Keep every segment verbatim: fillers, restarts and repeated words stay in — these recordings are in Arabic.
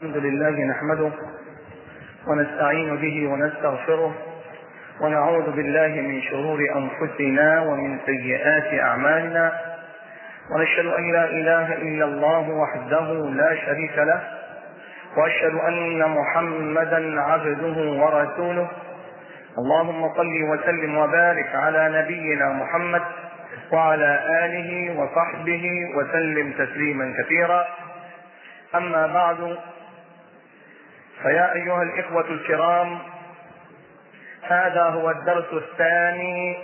الحمد لله نحمده ونستعين به ونستغفره ونعوذ بالله من شرور أنفسنا ومن سيئات أعمالنا، ونشهد أن لا إله إلا الله وحده لا شريك له، وأشهد أن محمدا عبده ورسوله. اللهم صل وسلم وبارك على نبينا محمد وعلى آله وصحبه وسلم تسليما كثيرا. أما بعد، فيا أيها الإخوة الكرام، هذا هو الدرس الثاني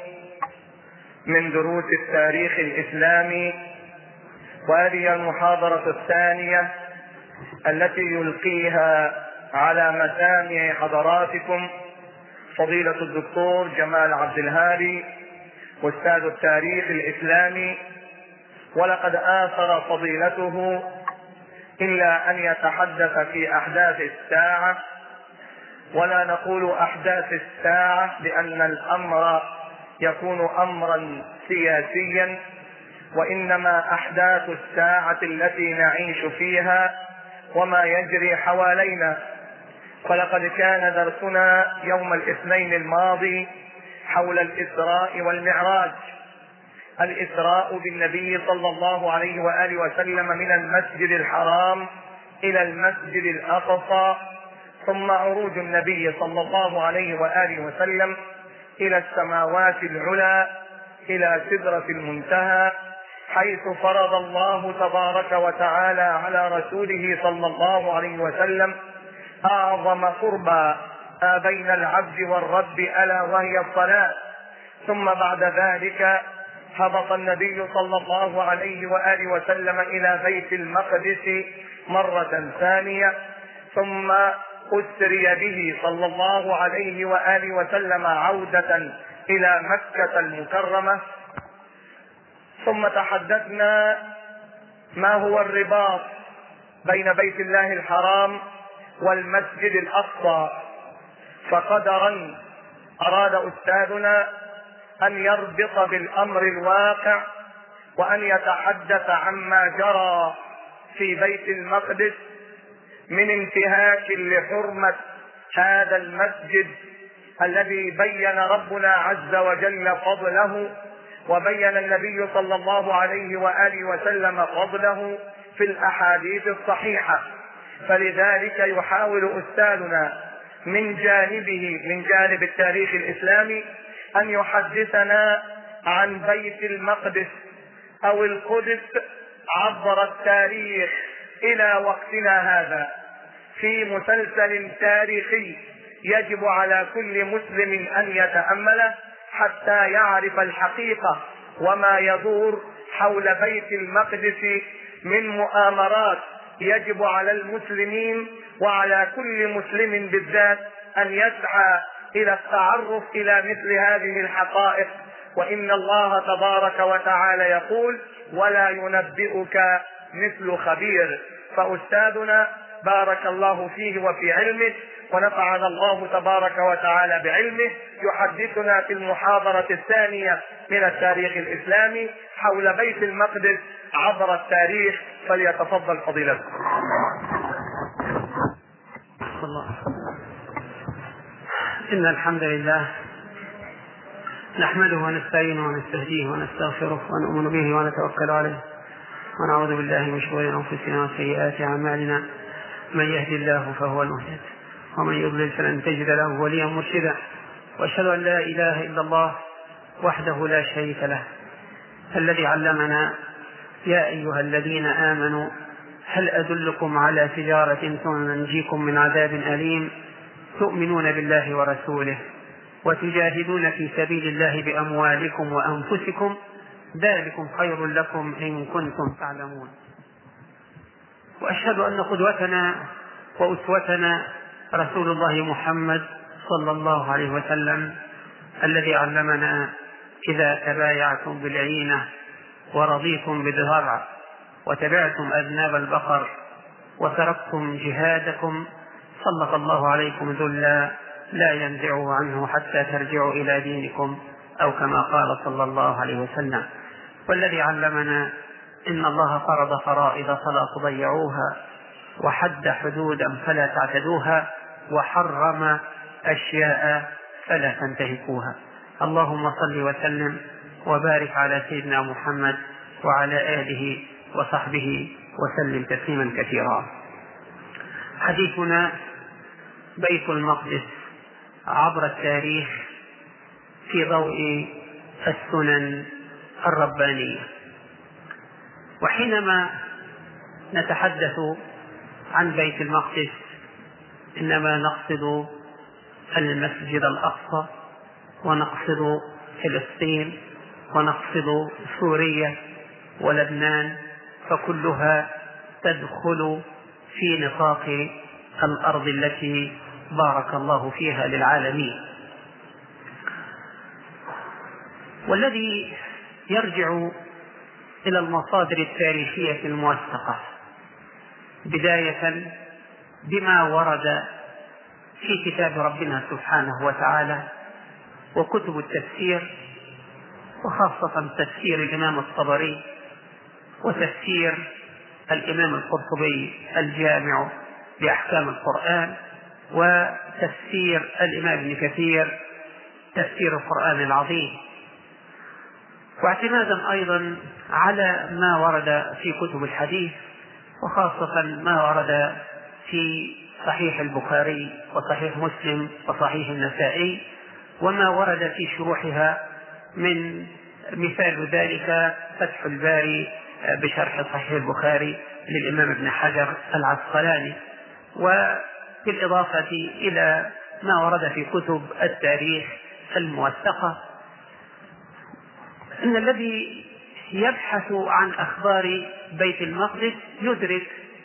من دروس التاريخ الإسلامي، وهذه المحاضرة الثانية التي يلقيها على مسامع حضراتكم فضيلة الدكتور جمال عبد الهادي أستاذ التاريخ الإسلامي. ولقد آثر فضيلته إلا أن يتحدث في أحداث الساعة، ولا نقول أحداث الساعة لأن الأمر يكون أمرا سياسيا، وإنما أحداث الساعة التي نعيش فيها وما يجري حوالينا. فلقد كان درسنا يوم الاثنين الماضي حول الإسراء والمعراج، الإسراء بالنبي صلى الله عليه وآله وسلم من المسجد الحرام إلى المسجد الأقصى، ثم عروج النبي صلى الله عليه وآله وسلم إلى السماوات العلى إلى سدرة المنتهى، حيث فرض الله تبارك وتعالى على رسوله صلى الله عليه وسلم أعظم قربى ما بين العبد والرب ألا وهي الصلاة. ثم بعد ذلك هبط النبي صلى الله عليه وآله وسلم إلى بيت المقدس مرة ثانية، ثم أسري به صلى الله عليه وآله وسلم عودة إلى مكة المكرمة. ثم تحدثنا ما هو الرباط بين بيت الله الحرام والمسجد الأقصى، فقدرا أراد أستاذنا أن يربط بالأمر الواقع وأن يتحدث عما جرى في بيت المقدس من انتهاك لحرمة هذا المسجد الذي بين ربنا عز وجل فضله، وبين النبي صلى الله عليه وآله وسلم فضله في الأحاديث الصحيحة. فلذلك يحاول أستاذنا من جانبه من جانب التاريخ الإسلامي أن يحدثنا عن بيت المقدس أو القدس عبر التاريخ إلى وقتنا هذا في مسلسل تاريخي يجب على كل مسلم أن يتأمله حتى يعرف الحقيقة وما يدور حول بيت المقدس من مؤامرات. يجب على المسلمين وعلى كل مسلم بالذات أن يسعى إلى التعرف إلى مثل هذه الحقائق، وإن الله تبارك وتعالى يقول: ولا ينبئك مثل خبير. فأستاذنا بارك الله فيه وفي علمه، ونفعنا الله تبارك وتعالى بعلمه، يحدثنا في المحاضرة الثانية من التاريخ الإسلامي حول بيت المقدس عبر التاريخ. فليتفضل فضيلته. إن الحمد لله نحمده ونستعينه ونستهديه ونستغفره ونؤمن به ونتوكل عليه، ونعوذ بالله من شرور أنفسنا وسيئات أعمالنا. من يهدي الله فهو المهتد، ومن يضلل فلن تجد له وليا مرشدا. وأشهد أن لا إله إلا الله وحده لا شريك له الذي علمنا: يا أيها الذين آمنوا هل أدلكم على تجارة تنجيكم من عذاب أليم تؤمنون بالله ورسوله وتجاهدون في سبيل الله بأموالكم وأنفسكم ذلكم خير لكم إن كنتم تعلمون. وأشهد أن قدوتنا وأسوتنا رسول الله محمد صلى الله عليه وسلم الذي علمنا: إذا تبايعتم بالعينة ورضيتم بالذرع وتبعتم أذناب البقر وتركتم جهادكم سلط الله عليكم ذلا لا ينزعه عنه حتى ترجعوا إلى دينكم، أو كما قال صلى الله عليه وسلم. والذي علمنا: إن الله فرض فرائض فلا تضيعوها، وحد حدودا فلا تعتدوها، وحرم أشياء فلا تنتهكوها. اللهم صل وسلم وبارك على سيدنا محمد وعلى آله وصحبه وسلم تسليما كثيرا. حديثنا بيت المقدس عبر التاريخ في ضوء السنن الربانية. وحينما نتحدث عن بيت المقدس إنما نقصد المسجد الأقصى، ونقصد فلسطين، ونقصد سوريا ولبنان، فكلها تدخل في نطاق الأرض التي بارك الله فيها للعالمين. والذي يرجع إلى المصادر التاريخية الموثقة بداية بما ورد في كتاب ربنا سبحانه وتعالى وكتب التفسير، وخاصة تفسير الإمام الطبري وتفسير الإمام القرطبي الجامع لأحكام القرآن، وتفسير الإمام ابن كثير تفسير القرآن العظيم، واعتمادا أيضا على ما ورد في كتب الحديث، وخاصة ما ورد في صحيح البخاري وصحيح مسلم وصحيح النسائي، وما ورد في شروحها، من مثال ذلك فتح الباري بشرح صحيح البخاري للإمام ابن حجر العسقلاني، وبالإضافة إلى ما ورد في كتب التاريخ الموثقة. إن الذي يبحث عن أخبار بيت المقدس يدرك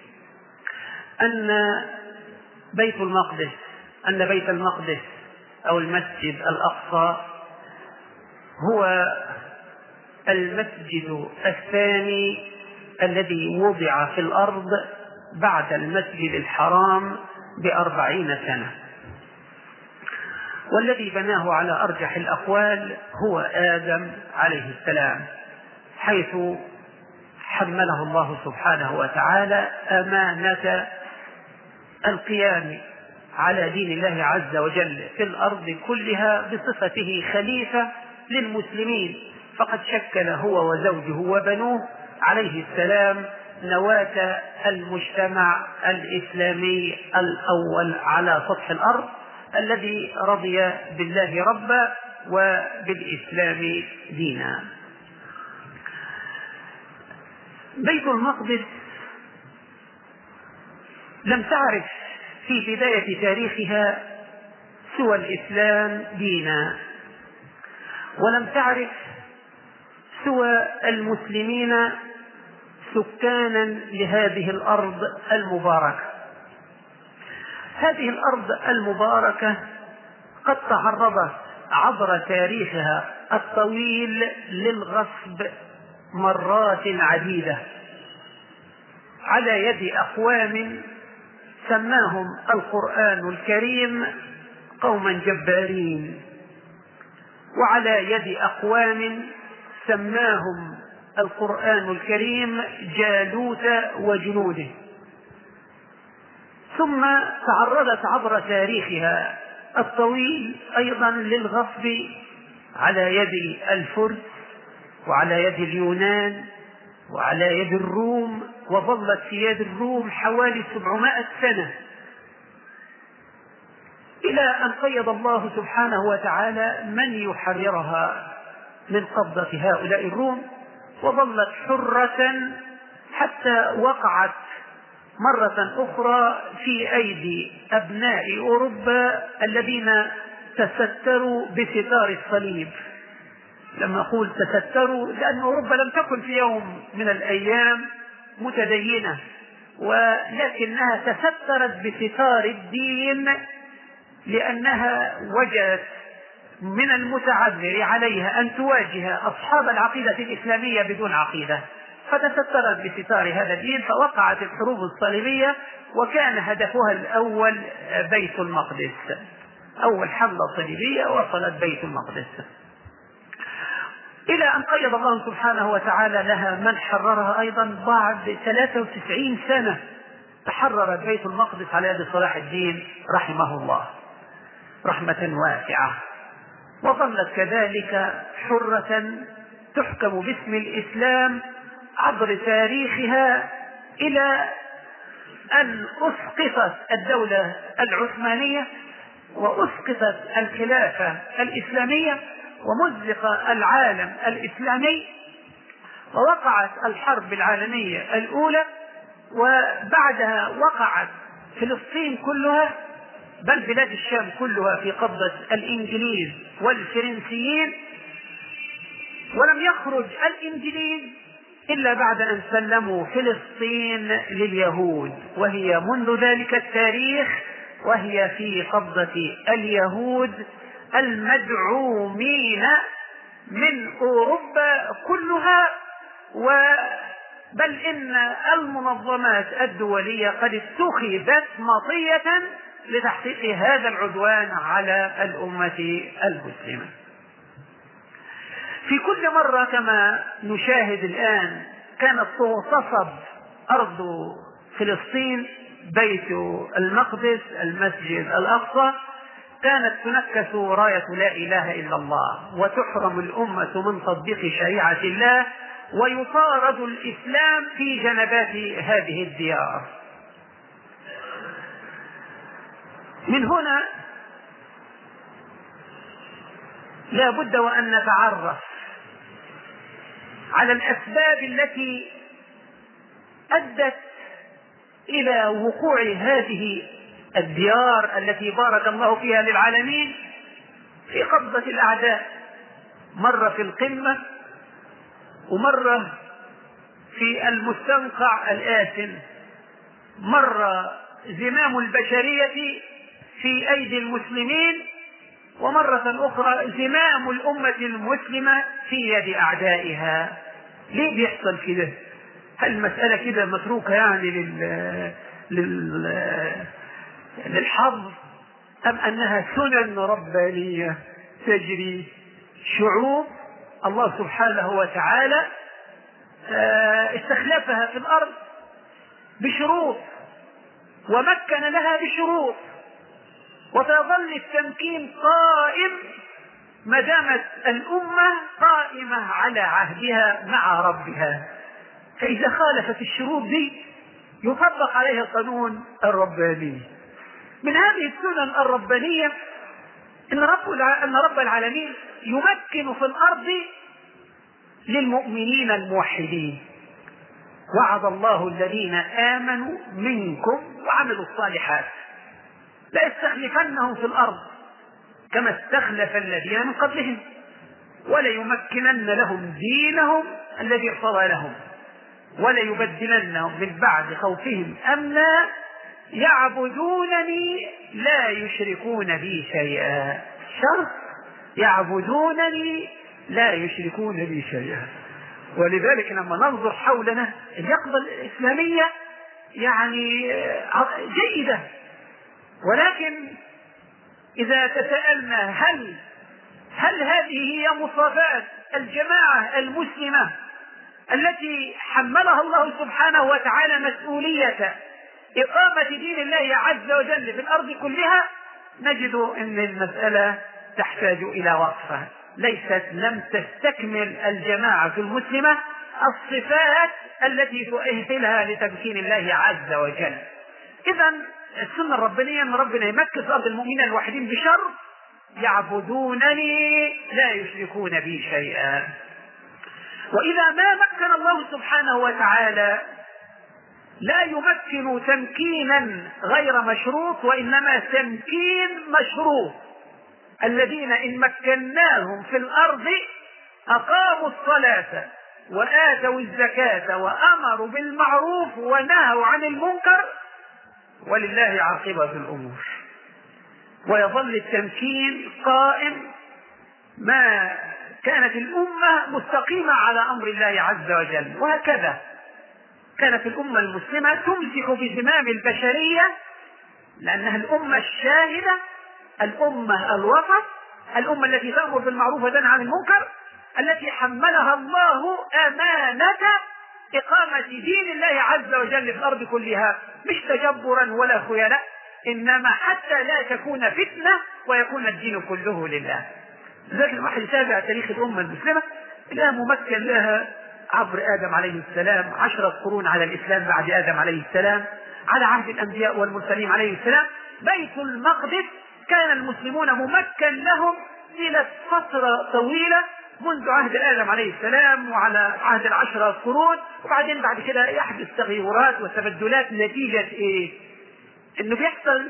أن بيت المقدس أن بيت المقدس أو المسجد الأقصى هو المسجد الثاني الذي وضع في الأرض بعد المسجد الحرام بأربعين سنة، والذي بناه على أرجح الأقوال هو آدم عليه السلام، حيث حمله الله سبحانه وتعالى أمانة القيام على دين الله عز وجل في الأرض كلها بصفته خليفة للمسلمين، فقد شكل هو وزوجه وبنوه عليه السلام نواة المجتمع الإسلامي الأول على سطح الأرض، الذي رضي بالله ربا وبالإسلام دينا. بيت المقدس لم تعرف في بداية تاريخها سوى الإسلام دينا، ولم تعرف سوى المسلمين سكانا لهذه الأرض المباركة. هذه الأرض المباركة قد تعرضت عبر تاريخها الطويل للغصب مرات عديدة على يد أقوام سماهم القرآن الكريم قوما جبارين، وعلى يد أقوام سماهم القرآن الكريم جالوت وجنوده. ثم تعرضت عبر تاريخها الطويل أيضا للغصب على يد الفرس وعلى يد اليونان وعلى يد الروم، وظلت في يد الروم حوالي سبعمائة سنة، إلى أن قيض الله سبحانه وتعالى من يحررها من قبضة هؤلاء الروم، وظلت حرة حتى وقعت مرة أخرى في أيدي أبناء أوروبا الذين تستروا بستار الصليب. لما أقول تستروا لأن أوروبا لم تكن في يوم من الأيام متدينة، ولكنها تسترت بستار الدين لأنها وجدت من المتعذر عليها أن تواجه أصحاب العقيدة الإسلامية بدون عقيدة، فتسترت بستار هذا الدين، فوقعت الحروب الصليبية، وكان هدفها الأول بيت المقدس. أول حملة صليبية وصلت بيت المقدس، إلى أن قيض الله سبحانه وتعالى لها من حررها أيضا بعد ثلاثة وتسعين سنة تحرر بيت المقدس على يد صلاح الدين رحمه الله رحمة واسعة، وظلت كذلك حرة تحكم باسم الإسلام عبر تاريخها إلى أن أسقطت الدولة العثمانية وأسقطت الخلافة الإسلامية ومزق العالم الإسلامي، ووقعت الحرب العالمية الأولى، وبعدها وقعت فلسطين كلها بل بلاد الشام كلها في قبضة الإنجليز والفرنسيين، ولم يخرج الإنجليز إلا بعد أن سلموا فلسطين لليهود، وهي منذ ذلك التاريخ وهي في قبضة اليهود المدعومين من أوروبا كلها، بل إن المنظمات الدولية قد اتخذت مطية لتحقيق هذا العدوان على الأمة المسلمة. في كل مرة كما نشاهد الآن كانت تغتصب أرض فلسطين، بيت المقدس، المسجد الأقصى، كانت تنكس راية لا إله إلا الله، وتحرم الأمة من تطبيق شريعة الله، ويطارد الإسلام في جنبات هذه الديار. من هنا لا بد وأن نتعرف على الأسباب التي أدت إلى وقوع هذه الديار التي بارك الله فيها للعالمين في قبضة الأعداء، مرة في القمة ومرة في المستنقع الآثم، مرة زمام البشرية في أيدي المسلمين، ومرة أخرى زمام الأمة المسلمة في يد أعدائها. ليه بيحصل كده؟ هل المسألة كده متروكة يعني لل... لل... للحظ، أم أنها سنن ربانية تجري؟ شعوب الله سبحانه وتعالى استخلفها في الأرض بشروط ومكن لها بشروط، وسيظل التمكين قائم ما دامت الأمة قائمة على عهدها مع ربها. فإذا خالفت الشروط دي يطبق عليها القانون الرباني. من هذه السنن الربانية إن رب أن رب العالمين يمكن في الأرض للمؤمنين الموحدين. وعد الله الذين آمنوا منكم وعملوا الصالحات لا يستخلفنهم في الأرض كما استخلف الذين من قبلهم وليمكنن لهم دينهم الذي ارتضى لهم وليبدلنهم من بعد خوفهم أمنا يعبدونني لا يشركون بي شيئا. شرط يعبدونني لا يشركون بي شيئا. ولذلك لما ننظر حولنا اليقظة الإسلامية يعني جيدة، ولكن إذا تساءلنا هل هل هذه هي مصافات الجماعة المسلمة التي حملها الله سبحانه وتعالى مسؤولية إقامة دين الله عز وجل في الأرض كلها، نجد أن المسألة تحتاج إلى وقفة. ليست لم تستكمل الجماعة المسلمة الصفات التي تؤهلها لتمكين الله عز وجل. إذن السنة الربانية أن ربنا يمكن في أرض المؤمنين الوحيدين بشرط يعبدونني لا يشركون بي شيئا. وإذا ما مكن الله سبحانه وتعالى لا يمكن تمكينا غير مشروط، وإنما تمكين مشروط. الذين إن مكناهم في الأرض أقاموا الصلاة وآتوا الزكاة وأمروا بالمعروف ونهوا عن المنكر ولله عاقبة الأمور. ويظل التمكين قائم ما كانت الأمة مستقيمة على أمر الله عز وجل. وهكذا كانت الأمة المسلمة تمسك بزمام البشرية لأنها الأمة الشاهدة، الأمة الوسط، الأمة التي تأمر بالمعروف وتنهى عن المنكر، التي حملها الله أمانة إقامة دين الله عز وجل في الأرض كلها، مش تجبرا ولا خيلاء، إنما حتى لا تكون فتنة ويكون الدين كله لله. لذلك الواحد يتابع تاريخ الأمة المسلمة، لا ممكن لها عبر آدم عليه السلام، عشرة قرون على الإسلام بعد آدم عليه السلام، على عهد الأنبياء والمرسلين عليه السلام. بيت المقدس كان المسلمون ممكن لهم إلى فترة طويلة منذ عهد آدم عليه السلام وعلى عهد العشرة قرون، وبعدين بعد كده يحدث تغيرات وتبدلات نتيجة إيه؟ إنه بيحصل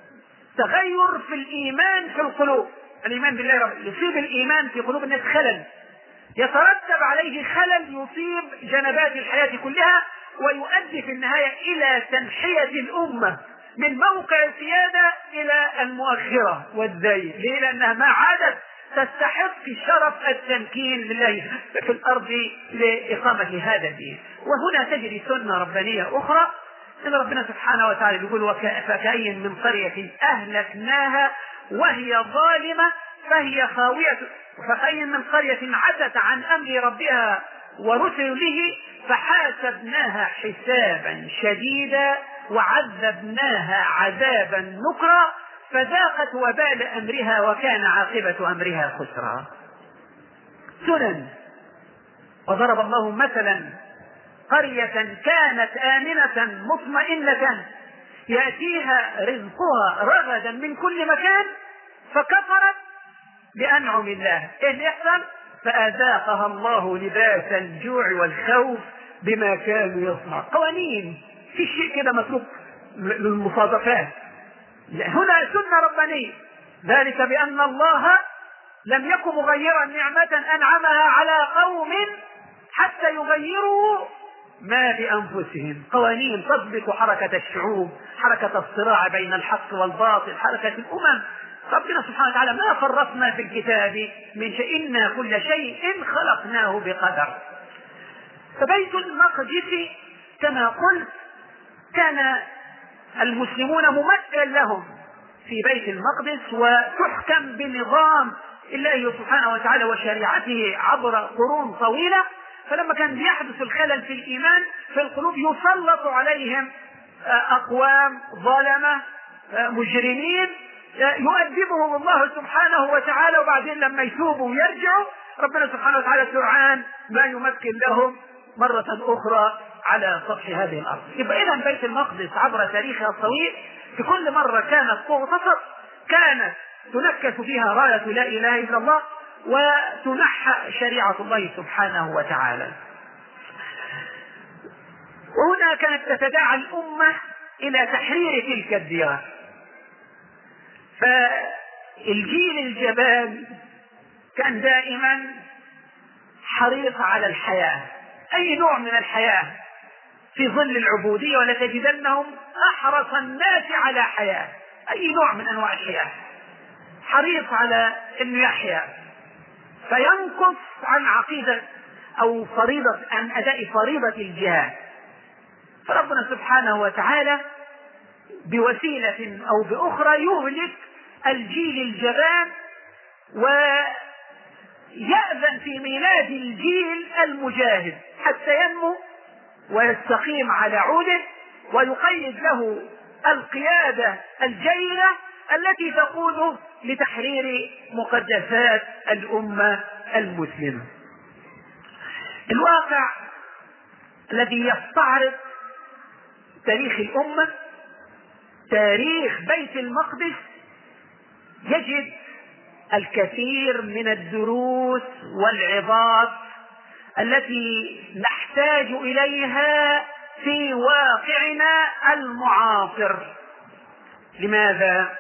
تغير في الإيمان في القلوب. الإيمان بالله رب يصيب الإيمان في قلوب الناس خلل، يترتب عليه خلل يصيب جنبات الحياة كلها، ويؤدي في النهاية إلى تنحية الأمة من موقع السيادة إلى المؤخرة والذيل. ليه؟ لأنها ما عادت تستحق شرف التمكين لله في الأرض لإقامة هذا الدين. وهنا تجري سنة ربانية أخرى، إن ربنا سبحانه وتعالى يقول: فكأي من قرية أهلكناها وهي ظالمة فهي خاوية، فكأي من قرية عتت عن أمر ربها ورسله فحاسبناها حسابا شديدا وعذبناها عذابا نكرا فذاقت وبال أمرها وكان عاقبة أمرها خسرا. سنن. وضرب الله مثلا قرية كانت آمنة مطمئنة يأتيها رزقها رغدا من كل مكان فكفرت بأنعم الله. إيه اللي يحصل؟ فأذاقها الله لباس الجوع والخوف بما كانوا يصنعون. قوانين، في شيء كده متروك للمصادفات. هنا سنة ربانية، ذلك بأن الله لم يكن مغيرا نعمة أنعمها على قوم حتى يغيروا ما بأنفسهم. قوانين تضبط حركة الشعوب، حركة الصراع بين الحق والباطل، حركة الأمم. ربنا سبحانه وتعالى ما فرطنا في الكتاب من شيء، إنا كل شيء خلقناه بقدر. فبيت المقدس كما قلت كان المسلمون ممكن لهم في بيت المقدس، وتحكم بنظام الله سبحانه وتعالى وشريعته عبر قرون طويلة. فلما كان بيحدث الخلل في الإيمان في القلوب يسلط عليهم أقوام ظلمة مجرمين يؤدبهم الله سبحانه وتعالى، وبعدين لما يتوبوا ويرجعوا ربنا سبحانه وتعالى سرعان ما يمكن لهم مرة أخرى على سطح هذه الأرض. يبقى إذا بيت المقدس عبر تاريخها الطويل في كل مرة كانت تغتصب، كانت تنكس فيها راية لا إله إلا الله وتنحى شريعة الله سبحانه وتعالى. وهنا كانت تتداعى الأمة إلى تحرير تلك الديار. فالجيل الجبان كان دائما حريص على الحياة، أي نوع من الحياة في ظل العبودية، ولتجدنهم أحرص الناس على حياة، أي نوع من أنواع الحياة حريص على أنه يحيا، فينقص عن عقيدة أو فريضة عن أداء فريضة الجهاد. فربنا سبحانه وتعالى بوسيلة أو بأخرى يهلك الجيل الجبان ويأذن في ميلاد الجيل المجاهد حتى ينمو ويستقيم على عوده، ويقيد له القيادة الجيدة التي تقوده لتحرير مقدسات الأمة المسلمة. الواقع الذي يستعرض تاريخ الأمة، تاريخ بيت المقدس، يجد الكثير من الدروس والعظات التي نحتاج إليها في واقعنا المعاصر. لماذا؟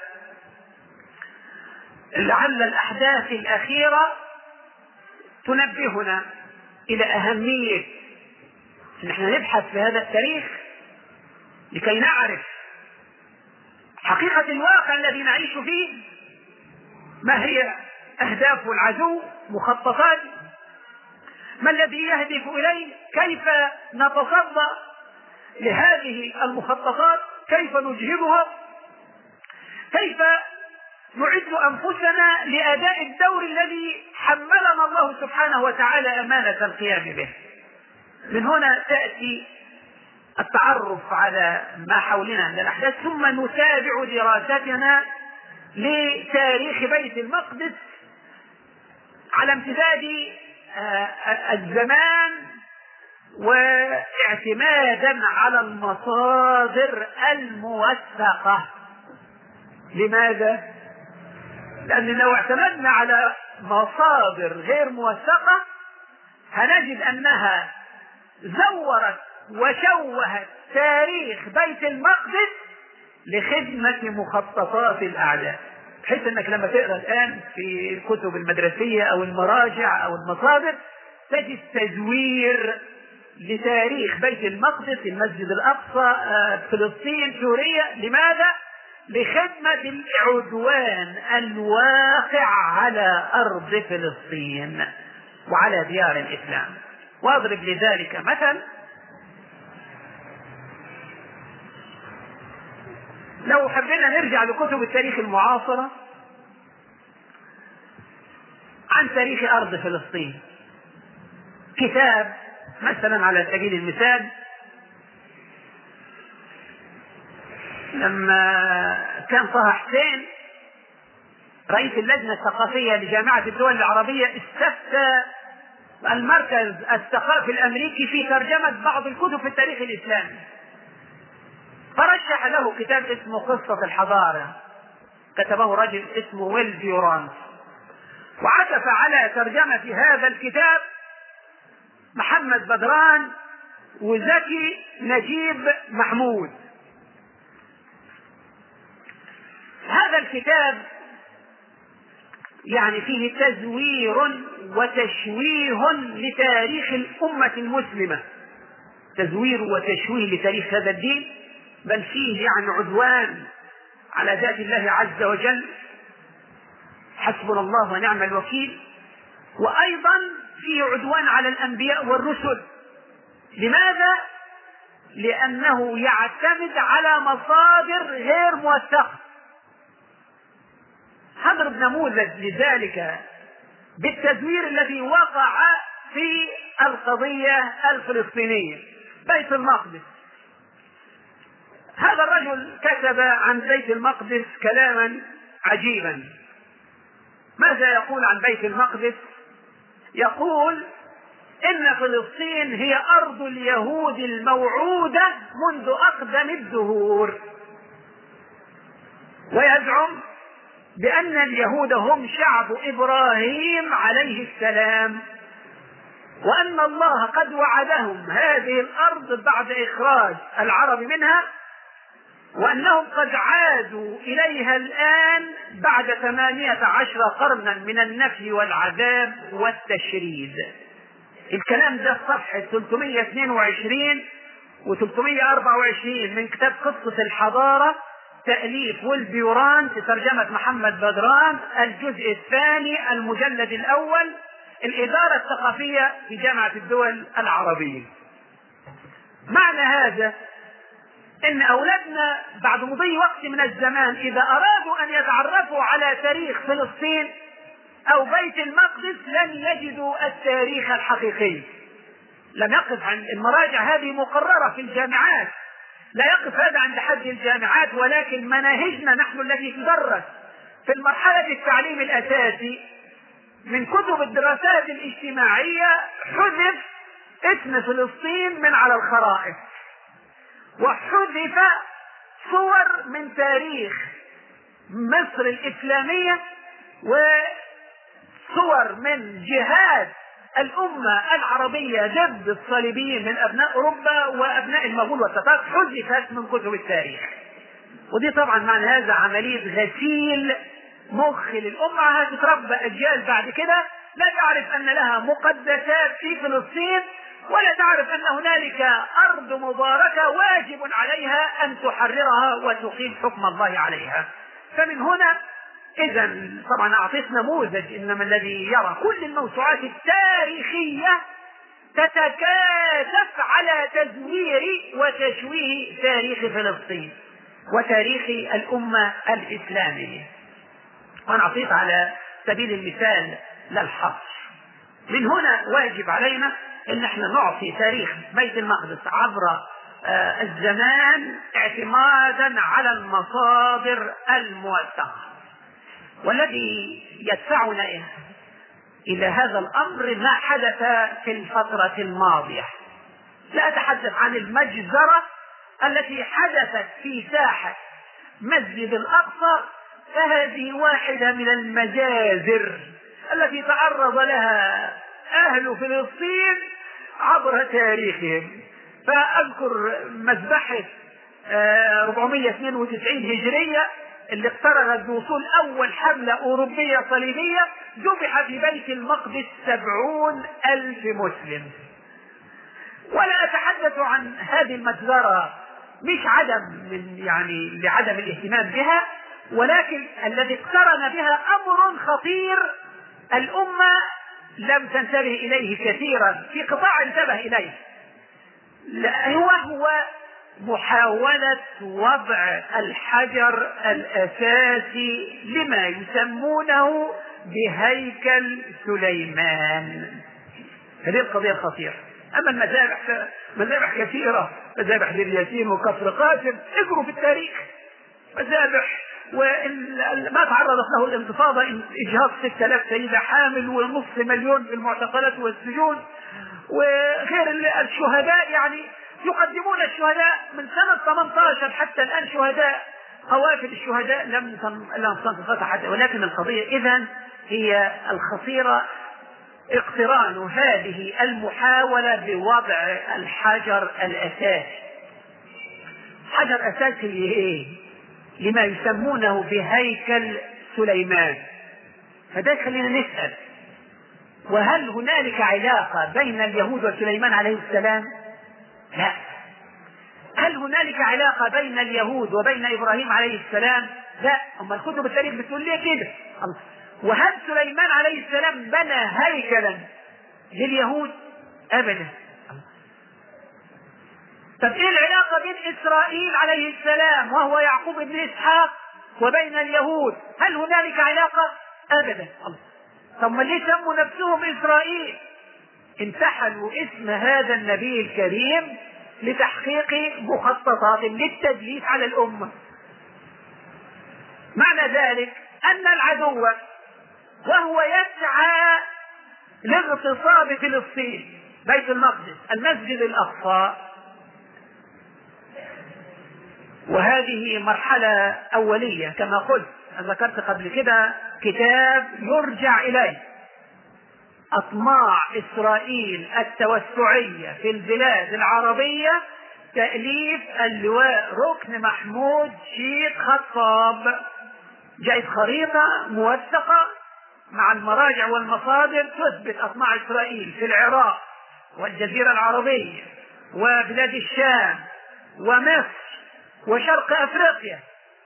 لعل الأحداث الأخيرة تنبهنا إلى أهمية نحن نبحث في هذا التاريخ لكي نعرف حقيقة الواقع الذي نعيش فيه، ما هي أهداف العدو، مخططات، ما الذي يهدف إليه، كيف نتصدى لهذه المخططات، كيف نجهبها، كيف نعد أنفسنا لأداء الدور الذي حملنا الله سبحانه وتعالى أمانة القيام به. من هنا تأتي التعرف على ما حولنا من الأحداث، ثم نتابع دراستنا لتاريخ بيت المقدس على امتداد الزمان، واعتمادا على المصادر الموثقة. لماذا؟ لأن لو اعتمدنا على مصادر غير موثقة هنجد أنها زورت وشوهت تاريخ بيت المقدس لخدمة مخططات الأعداء، بحيث أنك لما تقرأ الآن في الكتب المدرسية أو المراجع أو المصادر تجد تزوير لتاريخ بيت المقدس، المسجد الأقصى، فلسطين، سوريا. لماذا؟ لخدمة العدوان الواقع على أرض فلسطين وعلى ديار الإسلام. وأضرب لذلك مثل: لو حبينا نرجع لكتب التاريخ المعاصرة عن تاريخ أرض فلسطين، كتاب مثلا على سبيل المثال لما كان طه حسين رئيس اللجنة الثقافية لجامعة الدول العربية استفتى المركز الثقافي الأمريكي في ترجمة بعض الكتب في التاريخ الإسلامي، فرشح له كتاب اسمه قصة الحضارة، كتبه رجل اسمه ويل ديورانت، وعكف على ترجمة هذا الكتاب محمد بدران وزكي نجيب محمود. هذا الكتاب يعني فيه تزوير وتشويه لتاريخ الأمة المسلمة، تزوير وتشويه لتاريخ هذا الدين، بل فيه يعني عدوان على ذات الله عز وجل، حسبنا الله ونعم الوكيل، وأيضا فيه عدوان على الأنبياء والرسل. لماذا؟ لأنه يعتمد على مصادر غير موثقة. هضرب نموذج لذلك بالتزوير الذي وقع في القضية الفلسطينية، بيت المقدس. هذا الرجل كتب عن بيت المقدس كلاما عجيبا. ماذا يقول عن بيت المقدس؟ يقول إن فلسطين هي أرض اليهود الموعودة منذ أقدم الدهور، ويزعم بأن اليهود هم شعب إبراهيم عليه السلام، وأن الله قد وعدهم هذه الأرض بعد إخراج العرب منها، وأنهم قد عادوا إليها الآن بعد ثمانية عشر قرنا من النفي والعذاب والتشريد. الكلام ده في صفحة ثلاثمائة واثنين وعشرين و ثلاثمائة وأربعة وعشرين من كتاب قصة الحضارة، تأليف ويل ديورانت، ترجمة محمد بدران، الجزء الثاني المجلد الأول، الإدارة الثقافية في جامعة الدول العربية. معنى هذا إن أولادنا بعد مضي وقت من الزمان إذا أرادوا أن يتعرفوا على تاريخ فلسطين أو بيت المقدس لن يجدوا التاريخ الحقيقي. لم يقف عن المراجع هذه مقررة في الجامعات، لا يقف هذا عند حد الجامعات، ولكن مناهجنا نحن التي تدرس في المرحلة التعليم الأساسي من كتب الدراسات الاجتماعية حذف اسم فلسطين من على الخرائط، وحذف صور من تاريخ مصر الإسلامية وصور من جهاد الأمة العربية ضد الصليبيين من أبناء أوروبا وأبناء المغول والتتار، حذفت من كتب التاريخ. ودي طبعا معنى هذا عملية غسيل مخ للأمة، هتتربى أجيال بعد كده لا تعرف أن لها مقدسات في فلسطين، ولا تعرف أن هنالك أرض مباركة واجب عليها أن تحررها وتقيم حكم الله عليها. فمن هنا إذا طبعا أعطيت نموذج، إنما الذي يرى كل الموسوعات التاريخية تتكاتف على تزوير وتشويه تاريخ فلسطين وتاريخ الأمة الإسلامية. وأنا أعطيت على سبيل المثال لا الحصر. من هنا واجب علينا ان احنا نعطي تاريخ بيت المقدس عبر آه الزمان اعتمادا على المصادر الموثقة. والذي يدفعنا الى هذا الامر ما حدث في الفترة الماضية. لا أتحدث عن المجزرة التي حدثت في ساحة مسجد الأقصى، فهذه واحدة من المجازر التي تعرض لها أهل فلسطين عبر تاريخهم. فأذكر مذبحة أربعمائة واثنين وتسعين هجرية اللي اقترنت بوصول أول حملة أوروبية صليبية، ذبح في بيت المقدس سبعون ألف مسلم. ولا أتحدث عن هذه المجزرة مش عدم من يعني لعدم الاهتمام بها، ولكن الذي اقترن بها أمر خطير الأمة لم تنتبه إليه كثيرا، في قطاع انتبه إليه، وهو محاولة وضع الحجر الأساسي لما يسمونه بهيكل سليمان. هذه القضية الخطيرة. أما المذابح مذابح كثيرة، مذابح دير ياسين وكفر قاسم، اقروا في التاريخ مذابح وما تعرضت له الانتفاضة، إجهاض ستة آلاف سيدة حامل ونصف مليون في المعتقلات والسجون، وغير الشهداء. يعني يقدمون الشهداء من سنة ثمانية عشر حتى الآن شهداء، قوافل الشهداء لم لم تنتفض حتى. ولكن القضية إذن هي الخطيرة اقتران هذه المحاولة بوضع الحجر الأساسي. حجر أساسي لإيه؟ لما يسمونه بهيكل سليمان. فده خلينا نسأل، وهل هنالك علاقة بين اليهود وسليمان عليه السلام؟ لا. هل هنالك علاقة بين اليهود وبين إبراهيم عليه السلام؟ لا. أما الكتب التاريخ بتقول لي كده. وهل سليمان عليه السلام بنى هيكلا لليهود؟ أبدا. طب ايه العلاقة بين إسرائيل عليه السلام وهو يعقوب بن إسحاق وبين اليهود؟ هل هنالك علاقة؟ أبدا. طب ما ليه سموا نفسهم إسرائيل؟ انتحلوا اسم هذا النبي الكريم لتحقيق مخططات للتدليس على الأمة. معنى ذلك أن العدو وهو يسعى لاغتصاب فلسطين، بيت المقدس، المسجد الأقصى، وهذه مرحلة أولية كما قلت ذكرت قبل كده، كتاب يرجع إليه أطماع إسرائيل التوسعية في البلاد العربية، تأليف اللواء ركن محمود شيخ خطاب. جاءت خريطة موثقة مع المراجع والمصادر تثبت أطماع إسرائيل في العراق والجزيرة العربية وبلاد الشام ومصر وشرق أفريقيا.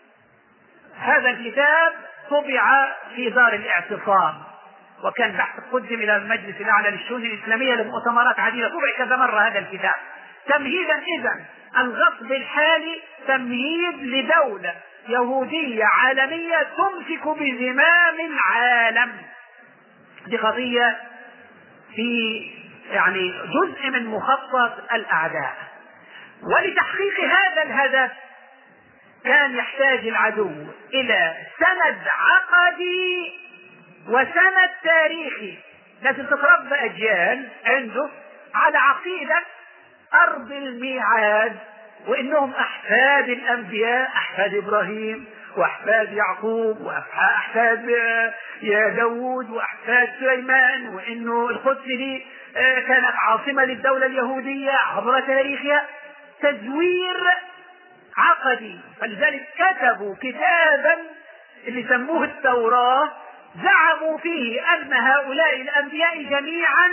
هذا الكتاب طبع في دار الاعتصام، وكان بحث قدم إلى المجلس الأعلى للشؤون الإسلامية لمؤتمرات عديدة، طبع كذا مرة هذا الكتاب تمهيدا. إذن الغصب الحالي تمهيد لدولة يهودية عالمية تمسك بزمام العالم. دي قضية في يعني جزء من مخطط الأعداء. ولتحقيق هذا الهدف كان يحتاج العدو إلى سند عقدي وسند تاريخي. لازم تتربى أجيال عنده على عقيدة أرض الميعاد، وإنهم أحفاد الأنبياء، أحفاد إبراهيم وأحفاد يعقوب وأحفاد يا داود وأحفاد سليمان، وإنه القدس دي كانت عاصمة للدولة اليهودية عبر تاريخها. تزوير عقدي. فلذلك كتبوا كتابا اللي سموه التوراة، زعموا فيه أن هؤلاء الأنبياء جميعا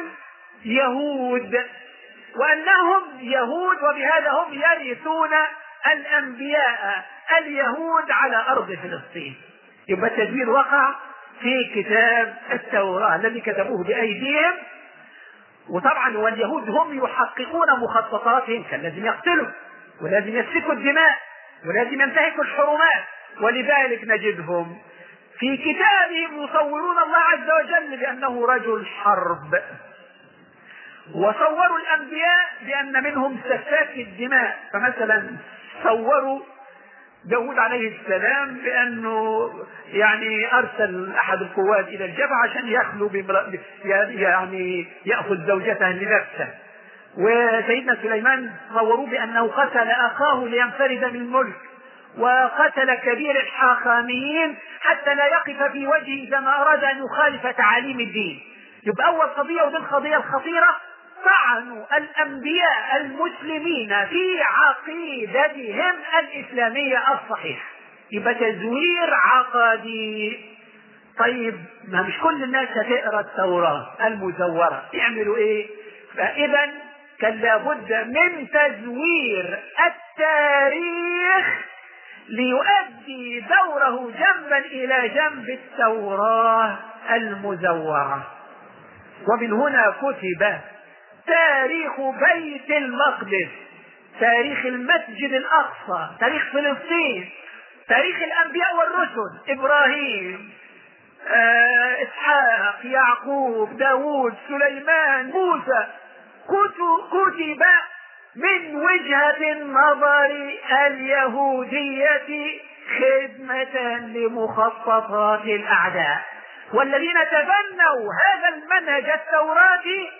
يهود، وأنهم يهود وبهذا هم يرثون الأنبياء اليهود على أرض فلسطين. يبقى التدوير وقع في كتاب التوراة الذي كتبوه بأيديهم. وطبعا واليهود هم يحققون مخططاتهم، كان لازم يقتلوا ولازم يسفكوا الدماء ولازم ينتهكوا الحرمات. ولذلك نجدهم في كتابهم يصورون الله عز وجل بأنه رجل حرب، وصوروا الأنبياء بأن منهم سفاك الدماء، فمثلا صوروا داود عليه السلام بأنه يعني أرسل أحد القوات إلى الجبهة عشان يخلو يعني يأخذ زوجته لنفسه. وسيدنا سليمان صوروا بأنه قتل أخاه لينفرد بالملك، وقتل كبير الحاخاميين حتى لا يقف في وجهه إذا ما أراد أن يخالف تعاليم الدين. يبقى أول قضية، ودي القضية الخطيرة، طعنوا الأنبياء المسلمين في عقيدتهم الإسلامية الصحيحة. يبقى تزوير عقدي. طيب ما مش كل الناس هتقرأ التوراة المزورة، يعملوا ايه؟ فإذا كان لابد من تزوير التاريخ ليؤدي دوره جنبا إلى جنب التوراة المزورة. ومن هنا كتب تاريخ بيت المقدس، تاريخ المسجد الأقصى، تاريخ فلسطين، تاريخ الأنبياء والرسل، إبراهيم، آه، إسحاق، يعقوب، داود، سليمان، موسى، كتب من وجهة النظر اليهودية خدمة لمخططات الأعداء. والذين تبنوا هذا المنهج التوراتي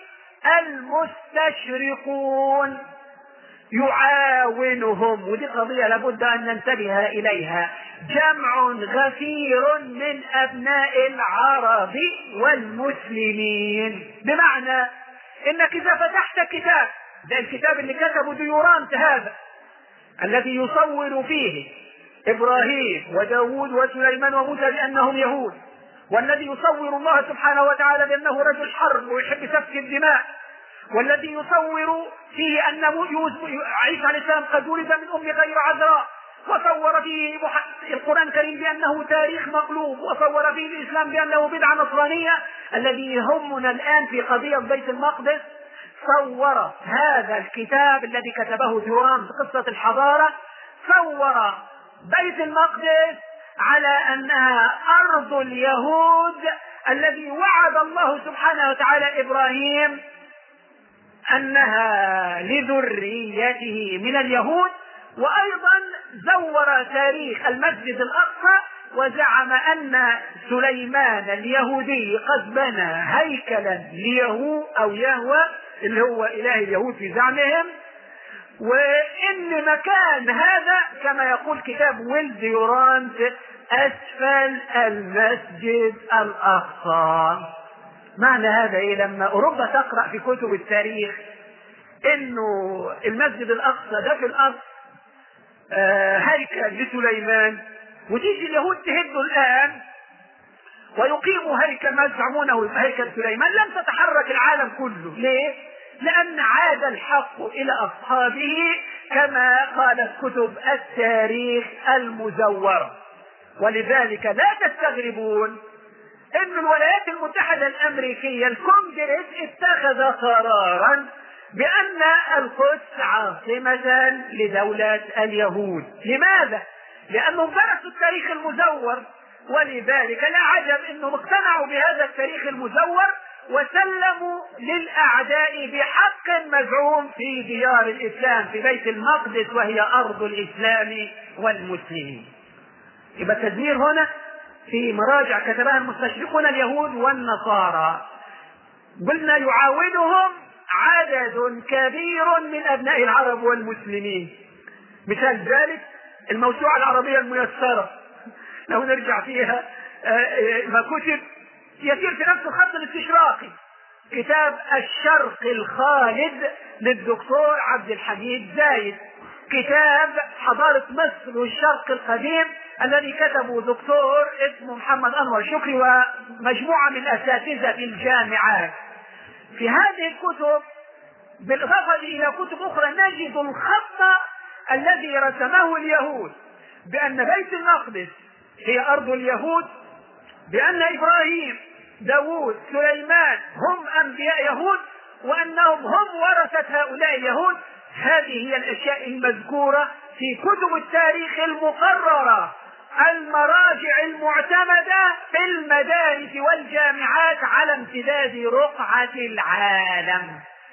المستشرقون يعاونهم، ودي قضية لابد أن ننتبه إليها، جمع غفير من أبناء العرب والمسلمين. بمعنى إنك إذا فتحت كتاب ده الكتاب اللي كتبه ديورانت هذا الذي يصور فيه إبراهيم وداود وسليمان وموسى بأنهم يهود، والذي يصور الله سبحانه وتعالى بأنه رجل حرب ويحب سفك الدماء، والذي يصور فيه أن عيسى عليه السلام قد ولد من أم غير عذراء، وصور فيه القرآن الكريم بأنه تاريخ مقلوب، وصور فيه الإسلام بأنه بدعة نصرانية. الذي يهمنا الآن في قضية بيت المقدس، صور هذا الكتاب الذي كتبه ديوران في قصة الحضارة، صور بيت المقدس على أنها أرض اليهود الذي وعد الله سبحانه وتعالى إبراهيم أنها لذريته من اليهود. وأيضا زور تاريخ المسجد الأقصى وزعم أن سليمان اليهودي قد بنى هيكلا ليهو أو يهوى اللي هو إله اليهود في زعمهم، وإن مكان هذا كما يقول كتاب ويل ديورانت أسفل المسجد الأقصى. معنى هذا إيه؟ لما أوروبا تقرأ في كتب التاريخ إنه المسجد الأقصى ده في الأرض آه هيكل لسليمان، وتيجي اليهود تهدوا الآن ويقيموا هيكل ما يزعمونه هيكل سليمان، لم تتحرك العالم كله. ليه؟ لأن عاد الحق إلى أصحابه كما قالت كتب التاريخ المزورة. ولذلك لا تستغربون أن الولايات المتحدة الأمريكية الكونجرس اتخذ قرارا بأن القدس عاصمة لدولة اليهود. لماذا؟ لأنهم درسوا التاريخ المزور، ولذلك لا عجب أنهم اقتنعوا بهذا التاريخ المزور وسلموا للأعداء بحق مزعوم في ديار الإسلام في بيت المقدس وهي أرض الإسلام والمسلمين. يبقى التدمير هنا في مراجع كتبها المستشرقون اليهود والنصارى. قلنا يعاونهم عدد كبير من أبناء العرب والمسلمين. مثال ذلك الموسوعة العربية الميسرة، لو نرجع فيها ما كتب يسير في نفس الخط الاستشراقي، كتاب الشرق الخالد للدكتور عبد الحميد زايد، كتاب حضارة مصر والشرق القديم الذي كتبه دكتور اسمه محمد أنور شكري ومجموعة من أساتذة الجامعات. في هذه الكتب بالإضافة إلى كتب أخرى نجد الخط الذي رسمه اليهود بأن بيت المقدس هي أرض اليهود، بأن إبراهيم، داود، سليمان هم أنبياء يهود، وأنهم هم ورثة هؤلاء اليهود. هذه هي الأشياء المذكورة في كتب التاريخ المقررة، المراجع المعتمدة في المدارس والجامعات على امتداد رقعة العالم.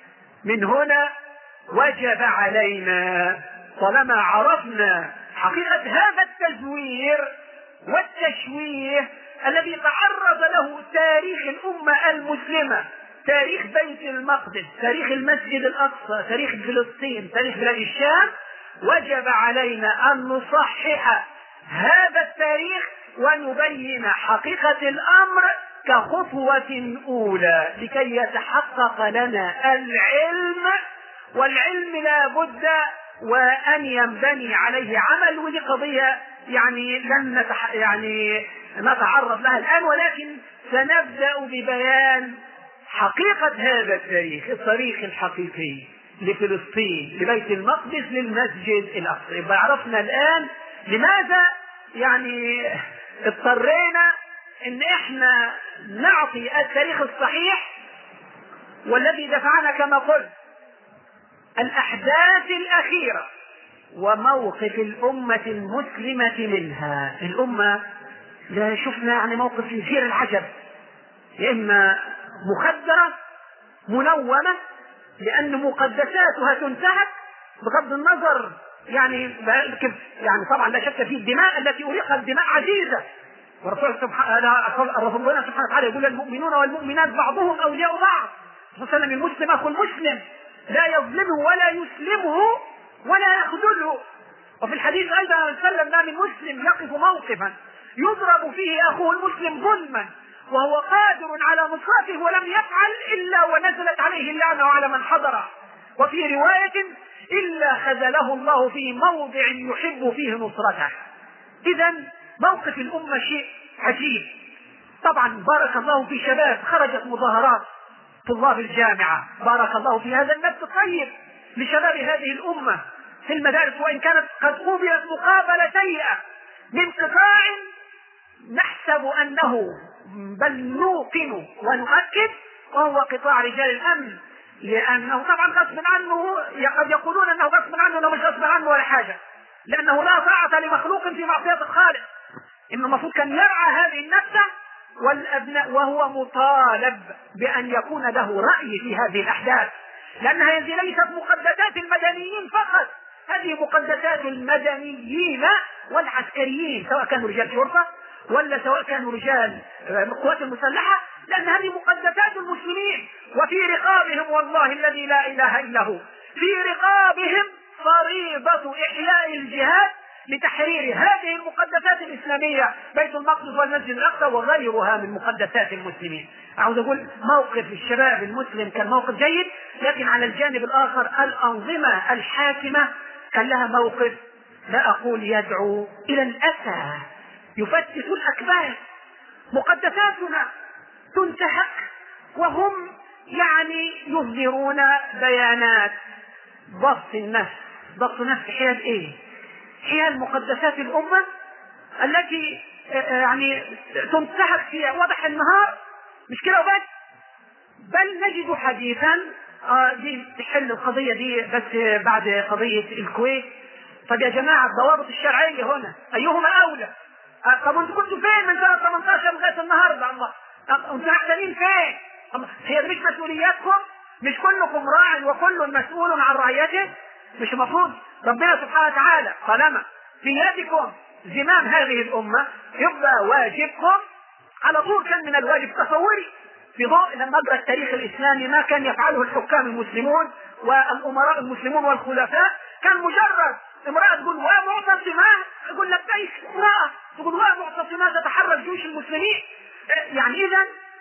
من هنا وجب علينا طالما عرفنا حقيقة هذا التزوير والتشويه الذي تعرض له تاريخ الأمة المسلمة، تاريخ بيت المقدس، تاريخ المسجد الأقصى، تاريخ فلسطين، تاريخ بلاد الشام، وجب علينا أن نصحح هذا التاريخ ونبين حقيقة الأمر كخطوة أولى لكي يتحقق لنا العلم، والعلم لا بد وأن ينبني عليه عمل. ودي قضية يعني لن نتح... يعني نتعرض لها الآن، ولكن سنبدأ ببيان حقيقة هذا التاريخ، التاريخ الحقيقي لفلسطين، لبيت المقدس، للمسجد الأقصى. يبقى عرفنا الآن لماذا يعني اضطرينا ان احنا نعطي التاريخ الصحيح والذي دفعنا كما قلت الأحداث الأخيرة وموقف الأمة المسلمة منها. الأمة لا شفنا يعني موقف يثير العجب، يا إما مخدرة منومة لأن مقدساتها تنتهك بغض النظر يعني يعني طبعا لا شك في الدماء التي أريقت دماء عزيزة، ورسول ربنا سبحانه وتعالى يقول المؤمنون والمؤمنات بعضهم أولياء بعض، مثلا المسلم أخو المسلم لا يظلمه ولا يسلمه ولا يخذله. وفي الحديث أيضا صلى الله عليه وسلم ما من مسلم يقف موقفا يضرب فيه أخوه المسلم ظلما وهو قادر على نصرته ولم يفعل إلا ونزلت عليه اللعنة على من حضره. وفي رواية إلا خذله الله في موضع يحب فيه نصرته. إذا موقف الأمة شيء عجيب. طبعا بارك الله في شباب خرجت مظاهرات طلاب الجامعة، بارك الله في هذا النفس الطيب لشباب هذه الأمة في المدارس، وإن كانت قد قوبلت مقابلة سيئة من قطاع نحسب أنه بل نوقن ونؤكد وهو قطاع رجال الأمن، لأنه طبعا غصب عنه قد يقولون أنه غصب عنه، أنه مش غصب عنه ولا حاجة، لأنه لا طاعة لمخلوق في معصية الخالق. إن المفروض كان يرعى هذه النفس والأبناء، وهو مطالب بأن يكون له رأي في هذه الأحداث، لأن هذه ليست مقدسات المدنيين فقط، هذه مقدسات المدنيين والعسكريين، سواء كانوا رجال شرطة ولا سواء كانوا رجال القوات المسلحة، لأن هذه مقدسات المسلمين. وفي رقابهم والله الذي لا إله إلا هو، في رقابهم فريضة إحياء الجهاد لتحرير هذه المقدسات الإسلامية، بيت المقدس والمسجد الأقصى وغيرها من مقدسات المسلمين. أعوذ أقول موقف الشباب المسلم كان موقف جيد، لكن على الجانب الآخر الأنظمة الحاكمة كان لها موقف لا أقول يدعو إلى الأسى، يفتش الأكباد. مقدساتنا تنتهك وهم يعني يصدرون بيانات ضبط النفس. ضبط النفس حيال إيه؟ حيال مقدسات الأمة التي يعني تنتهك في وضح النهار، مش كده وبس، بل نجد حديثا آه دي تحل القضية دي بس بعد قضية الكويت. طب يا جماعة الضوابط الشرعية هنا أيهما أولى؟ آه طب انتوا كنتوا فين من سنة ثمانية عشر لغاية النهاردة؟ الله انتوا محتاجين فين؟ هي مش مسؤولياتكم؟ مش كلكم راع وكل مسؤول عن رعيته؟ مش المفروض ربنا سبحانه وتعالى طالما في يدكم زمام هذه الأمة يبقى واجبكم على طول؟ كان من الواجب تصوري في ضوء لما أجرى التاريخ الإسلامي ما كان يفعله الحكام المسلمون والأمراء المسلمون والخلفاء، كان مجرد امرأة تقول ومعتصمة، يقول لك ليش امرأة تقول ومعتصمة تتحرك جيوش المسلمين. يعني إذا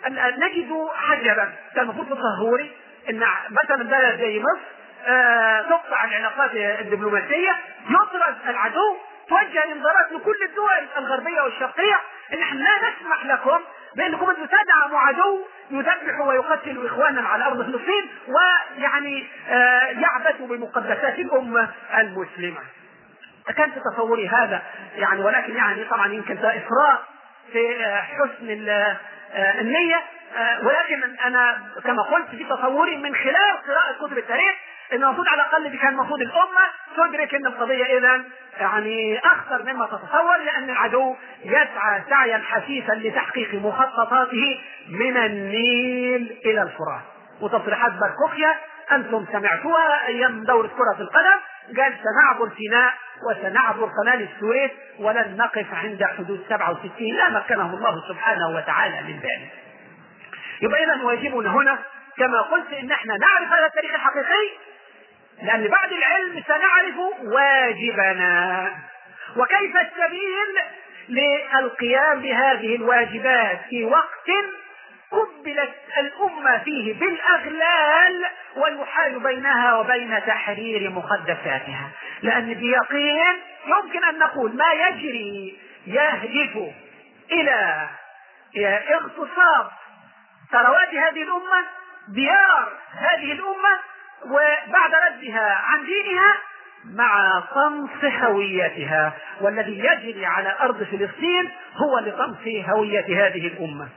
نجد حجبا. كان المفروض تصوري ان مثلا بلد زي مصر آه تقطع العلاقات الدبلوماسية، يطرد العدو، توجه انذارات لكل الدول الغربية والشرقية ان احنا لا نسمح لكم بانكم انتم تدعموا عدو يذبح ويقتل اخواننا على ارض فلسطين ويعني آه يعبثوا بمقدسات الامة المسلمة. كان في تصوري هذا يعني، ولكن يعني طبعا يمكن ده افراط في آه حسن آه النية، آه ولكن انا كما قلت في تصوري من خلال قراءة كتب التاريخ ان المفروض على الاقل كان المفروض الامه تدرك ان القضيه اذا يعني اخطر مما تتصور، لان العدو يسعى سعيا حثيثا لتحقيق مخططاته من النيل الى الفرات. وتصريحات باركوخيا أنتم سمعتوها أيام دورة كرة القدم، قال سنعبر سيناء وسنعبر قناة السويس ولن نقف عند حدود سبعة وستين، لا مكنه الله سبحانه وتعالى من ذلك. يبقى إذن واجبنا هنا كما قلت إن احنا نعرف هذا التاريخ الحقيقي، لأن بعد العلم سنعرف واجبنا وكيف السبيل للقيام بهذه الواجبات في وقت قبلت الأمة فيه بالأغلال ويحال بينها وبين تحرير مقدساتها. لأن بيقين يمكن أن نقول ما يجري يهدف إلى اغتصاب ثروات هذه الأمة، ديار هذه الأمة، وبعد ردها عن دينها مع طمس هويتها، والذي يجري على أرض فلسطين هو لطمس هوية هذه الأمة.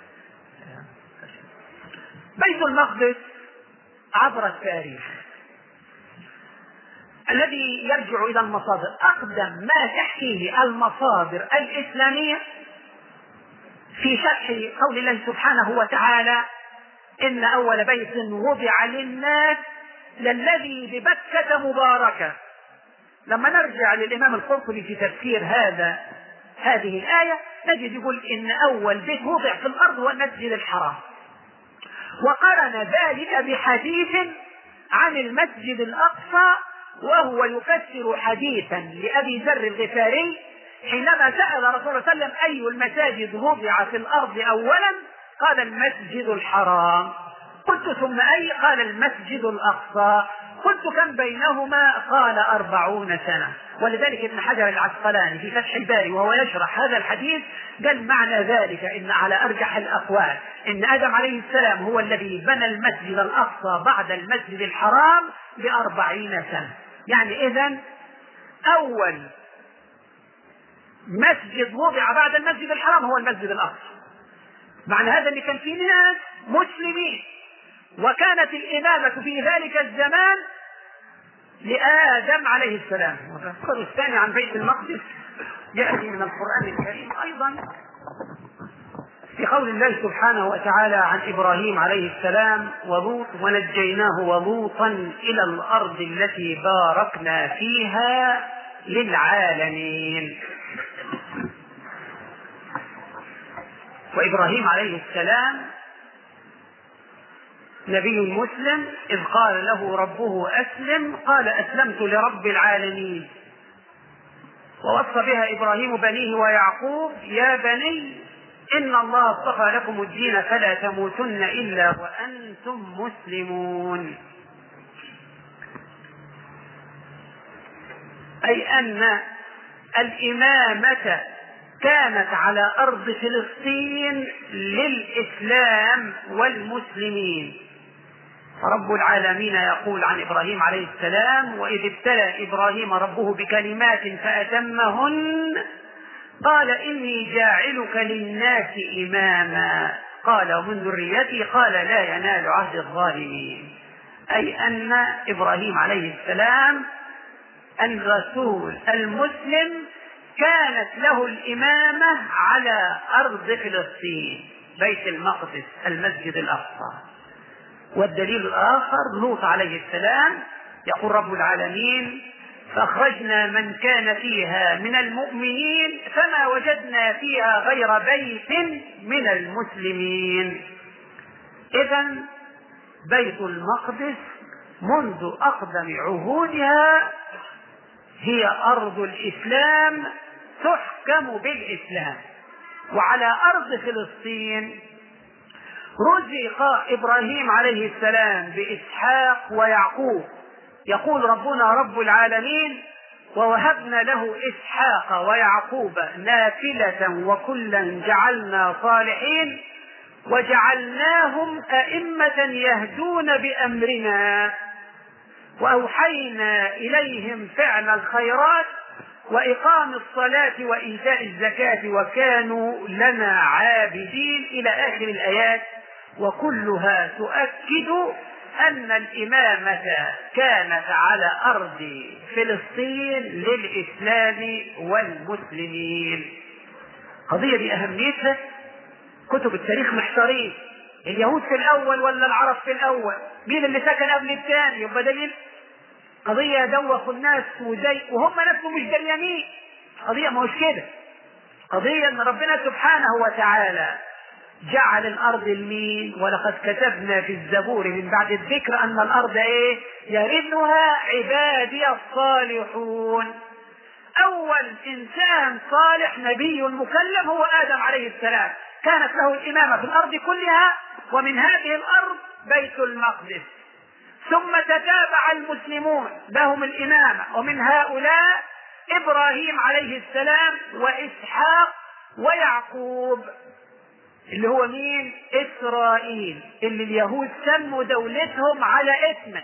بيت المقدس عبر التاريخ الذي يرجع إلى المصادر، أقدم ما تحكيه المصادر الإسلامية في شرح قول الله سبحانه وتعالى إن أول بيت وضع للناس للذي ببكة مباركة. لما نرجع للإمام القرطبي في تفسير هذا هذه الآية نجد يقول إن أول بيت وضع في الأرض هو المسجد الحرام، وقرن ذلك بحديث عن المسجد الأقصى، وهو يفسر حديثا لأبي ذر الغفاري حينما سأل رسول الله صلى الله عليه وسلم أي المساجد وضع في الأرض أولا؟ قال المسجد الحرام. قلت ثم أي؟ قال المسجد الأقصى. قلت كم بينهما؟ قال أربعون سنة. ولذلك ابن حجر العسقلاني في فتح الباري وهو يشرح هذا الحديث قال معنى ذلك إن على أرجح الأقوال إن آدم عليه السلام هو الذي بنى المسجد الأقصى بعد المسجد الحرام بأربعين سنة. يعني إذن أول مسجد وضع بعد المسجد الحرام هو المسجد الأقصى. معنى هذا أن كان في ناس مسلمين، وكانت الإمامة في ذلك الزمان لآدم عليه السلام. والرسول الثاني عن بيت المقدس يأتي من القرآن الكريم أيضا في قول الله سبحانه وتعالى عن إبراهيم عليه السلام ولوط ونجيناه ولوطا إلى الأرض التي باركنا فيها للعالمين. وإبراهيم عليه السلام نبي مسلم، إذ قال له ربه أسلم قال أسلمت لرب العالمين. ووصى بها إبراهيم بنيه ويعقوب يا بني إن الله اصطفى لكم الدين فلا تموتن إلا وأنتم مسلمون. أي أن الإمامة كانت على أرض فلسطين للإسلام والمسلمين. رب العالمين يقول عن إبراهيم عليه السلام وإذ ابتلى إبراهيم ربه بكلمات فأتمهن قال إني جاعلك للناس إماما قال ومن ذريتي قال لا ينال عهد الظالمين. أي أن إبراهيم عليه السلام الرسول المسلم كانت له الإمامة على أرض فلسطين بيت المقدس المسجد الأقصى. والدليل الآخر لوط عليه السلام يقول رب العالمين فأخرجنا من كان فيها من المؤمنين فما وجدنا فيها غير بيت من المسلمين. إذن بيت المقدس منذ أقدم عهودها هي أرض الإسلام تحكم بالإسلام. وعلى أرض فلسطين رزق إبراهيم عليه السلام بإسحاق ويعقوب. يقول ربنا رب العالمين ووهبنا له إسحاق ويعقوب نافلة وكلا جعلنا صالحين وجعلناهم أئمة يهدون بأمرنا وأوحينا إليهم فعل الخيرات وإقام الصلاة وإيتاء الزكاة وكانوا لنا عابدين إلى آخر الآيات. وكلها تؤكد أن الإمامة كانت على أرض فلسطين للإسلام والمسلمين. قضية بأهميتها كتب التاريخ محتارين، اليهود في الأول ولا العرب في الأول؟ مين اللي سكن قبل الثاني؟ يبقى دليل قضية دوخوا الناس وزي وهم نفسهم مش دريانين. قضية ما هوش كده، قضية ان ربنا سبحانه وتعالى جعل الارض المين، ولقد كتبنا في الزبور من بعد الذكر ان الارض ايه؟ يرثها عبادي الصالحون. اول انسان صالح نبي مكلم هو ادم عليه السلام، كانت له الامامة في الارض كلها، ومن هذه الارض بيت المقدس. ثم تتابع المسلمون لهم الامامة، ومن هؤلاء ابراهيم عليه السلام واسحاق ويعقوب اللي هو مين؟ اسرائيل، اللي اليهود سموا دولتهم على اسمه.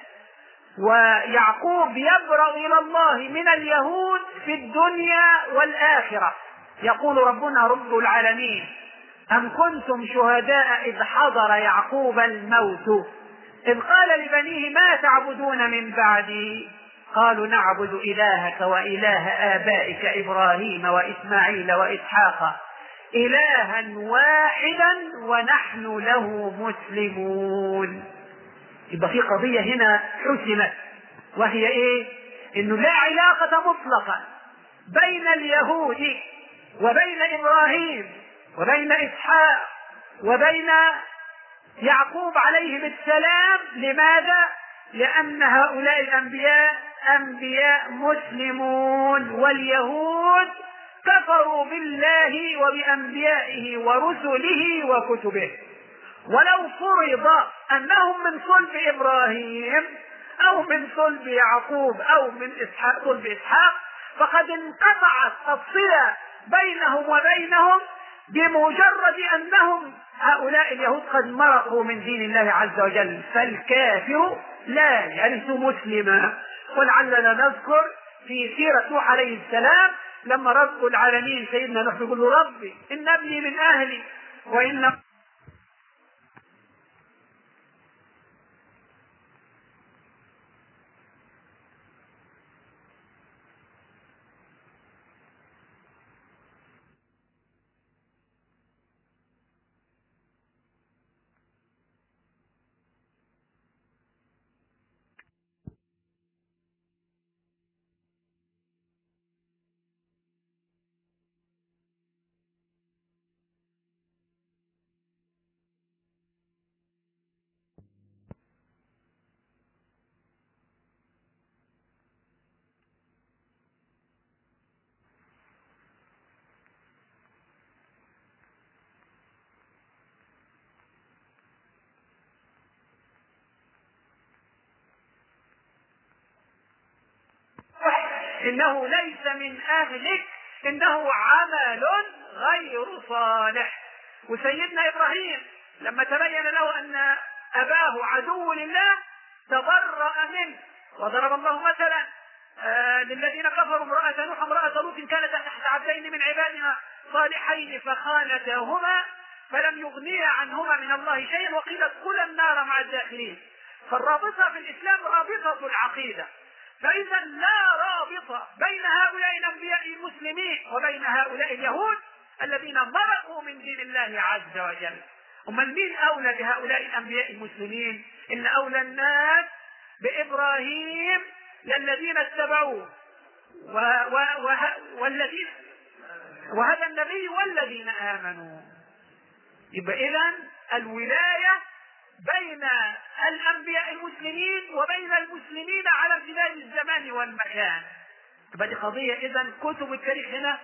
ويعقوب يبرأ الى الله من اليهود في الدنيا والاخرة. يقول ربنا رب العالمين: أم كنتم شهداء إذ حضر يعقوب الموت إذ قال لبنيه ما تعبدون من بعدي قالوا نعبد إلهك وإله آبائك إبراهيم وإسماعيل وإسحاق إلها واحدا ونحن له مسلمون. يبقى في قضية هنا حسمت، وهي إيه؟ إنه لا علاقة مطلقة بين اليهود وبين إبراهيم وبين إسحاق وبين يعقوب عليهم السلام. لماذا؟ لأن هؤلاء الأنبياء أنبياء مسلمون، واليهود كفروا بالله وبأنبيائه ورسله وكتبه. ولو فرض أنهم من صلب إبراهيم أو من صلب يعقوب أو من إسحاق صلب إسحاق فقد انقطعت الصلة بينهم وبينهم بمجرد أنهم هؤلاء اليهود قد مرقوا من دين الله عز وجل. فالكافر لا يرث مسلما. ولعلنا نذكر في سيرة نوح عليه السلام لما رب العالمين سيدنا نوح يقول له: ربي إن ابني من أهلي وإن إنه ليس من أهلك إنه عمل غير صالح. وسيدنا إبراهيم لما تبين له أن أباه عدو لله تبرأ منه. وضرب الله مثلا آه للذين كفروا امرأة نوح امرأة لوط كانت تحت عبدين من عبادنا صالحين فخانتاهما فلم يغنيا عنهما من الله شيئا وقيل ادخلا النار مع الداخلين. فالرابطة في الإسلام رابطة العقيدة. فإذا لا رابطة بين هؤلاء الأنبياء المسلمين وبين هؤلاء اليهود الذين مرقوا من دين الله عز وجل. أمال مين أولى بهؤلاء الأنبياء المسلمين؟ إن أولى الناس بإبراهيم للذين اتبعوه و... و... و... والذين وهذا النبي والذين آمنوا. يبقى إذن الولاية بين الأنبياء المسلمين وبين المسلمين على امتداد الزمان والمكان. تبقى دي قضية. إذن كتب التاريخ هنا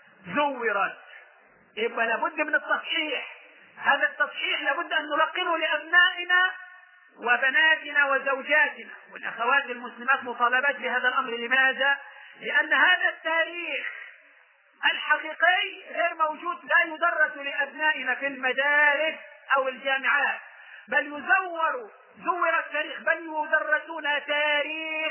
زورت. يبقى لابد من التصحيح. هذا التصحيح لابد أن نلقنه لأبنائنا وبناتنا وزوجاتنا والأخوات المسلمات مطالبات بهذا الأمر. لماذا؟ لأن هذا التاريخ الحقيقي غير موجود، لا يدرس لأبنائنا في المدارس أو الجامعات، بل يزور زور التاريخ، بل يدرسون تاريخ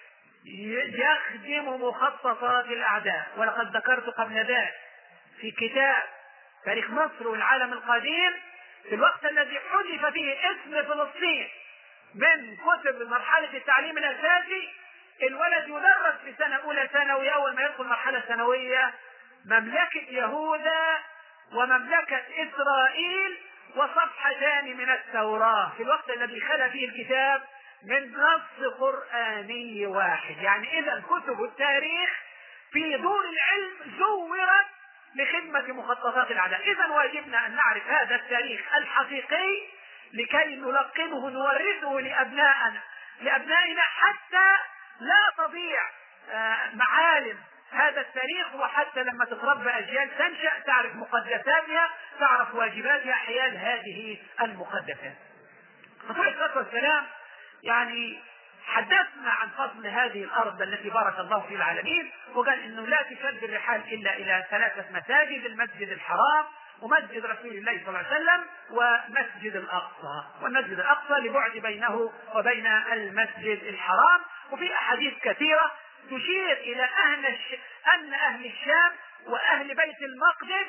يخدم مخططات الأعداء. ولقد ذكرت قبل ذلك في كتاب تاريخ مصر والعالم القديم في الوقت الذي حذف فيه اسم فلسطين من كتب مرحلة التعليم الأساسي، الولد يدرس في سنة أولى ثانوي أول ما يدخل مرحلة ثانوية مملكة يهوذا ومملكة إسرائيل وصفحتان من التوراة في الوقت الذي خلا فيه الكتاب من نص قرآني واحد. يعني إذا كتب التاريخ في دور العلم زورت لخدمة مخططات الأعداء. إذا واجبنا أن نعرف هذا التاريخ الحقيقي لكي نلقنه نورثه لأبنائنا لأبنائنا حتى لا تضيع معالم هذا التاريخ، وحتى لما تتربى أجيال تنشأ تعرف مقدساتها، تعرف واجباتها حيال هذه المقدسات. الرسول عليه الصلاة والسلام يعني حدثنا عن فضل هذه الأرض التي بارك الله في العالمين، وقال إنه لا تشد الرحال إلا إلى ثلاثة مساجد: المسجد الحرام، ومسجد رسول الله صلى الله عليه وسلم، ومسجد الأقصى. والمسجد الأقصى لبعد بينه وبين المسجد الحرام. وفي أحاديث كثيرة تشير إلى أهل الش... أن أهل الشام وأهل بيت المقدس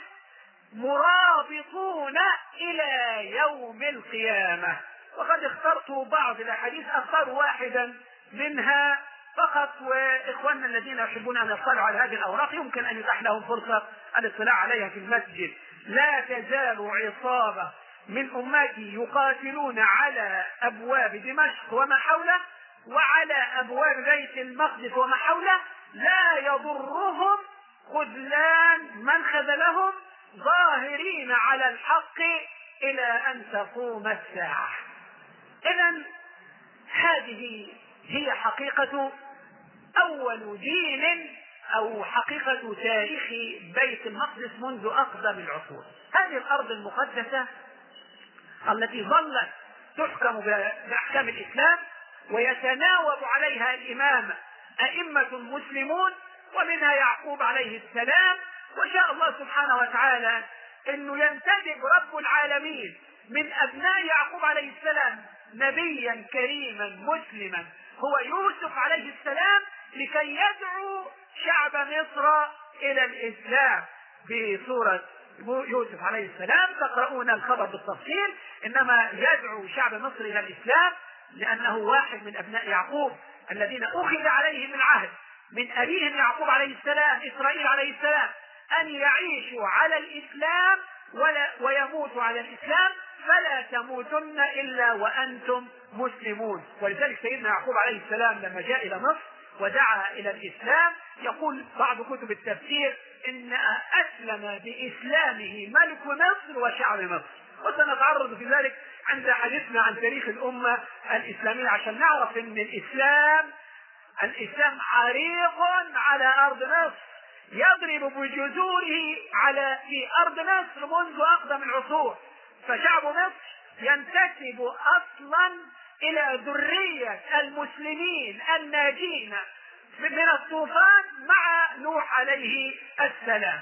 مرابطون إلى يوم القيامة. وقد اخترت بعض الأحاديث، أختار واحدا منها فقط، وإخواننا الذين يحبون أن يطلعوا على هذه الأوراق يمكن أن يتاح لهم فرصة الاطلاع عليها في المسجد. لا تزال عصابة من أمتي يقاتلون على أبواب دمشق وما حوله وعلى أبواب بيت المقدس وما حوله، لا يضرهم خذلان من خذلهم، ظاهرين على الحق إلى أن تقوم الساعة. إذن هذه هي حقيقة أول دين أو حقيقة تاريخ بيت المقدس منذ أقدم العصور. هذه الأرض المقدسة التي ظلت تحكم بأحكام الإسلام ويتناوب عليها الإمام أئمة مسلمون، ومنها يعقوب عليه السلام. وشاء الله سبحانه وتعالى أنه ينتدب رب العالمين من أبناء يعقوب عليه السلام نبيا كريما مسلما هو يوسف عليه السلام، لكي يدعو شعب مصر إلى الإسلام. في سورة يوسف عليه السلام تقرؤون الخبر بالتفصيل، إنما يدعو شعب مصر إلى الإسلام لأنه واحد من أبناء يعقوب الذين أخذ عليهم العهد من أبيهم يعقوب عليه السلام إسرائيل عليه السلام أن يعيشوا على الإسلام ولا ويموتوا على الإسلام، فلا تموتن إلا وأنتم مسلمون. ولذلك سيدنا يعقوب عليه السلام لما جاء إلى مصر ودعا إلى الإسلام، يقول بعض كتب التفسير إن أسلم بإسلامه ملك مصر وشعب مصر. وسنتعرض في ذلك عند حديثنا عن تاريخ الأمة الإسلامية عشان نعرف إن الإسلام الإسلام عريق على أرض مصر، يضرب بجذوره على في أرض مصر منذ أقدم العصور. فشعب مصر ينتسب أصلا إلى ذرية المسلمين الناجين من الطوفان مع نوح عليه السلام.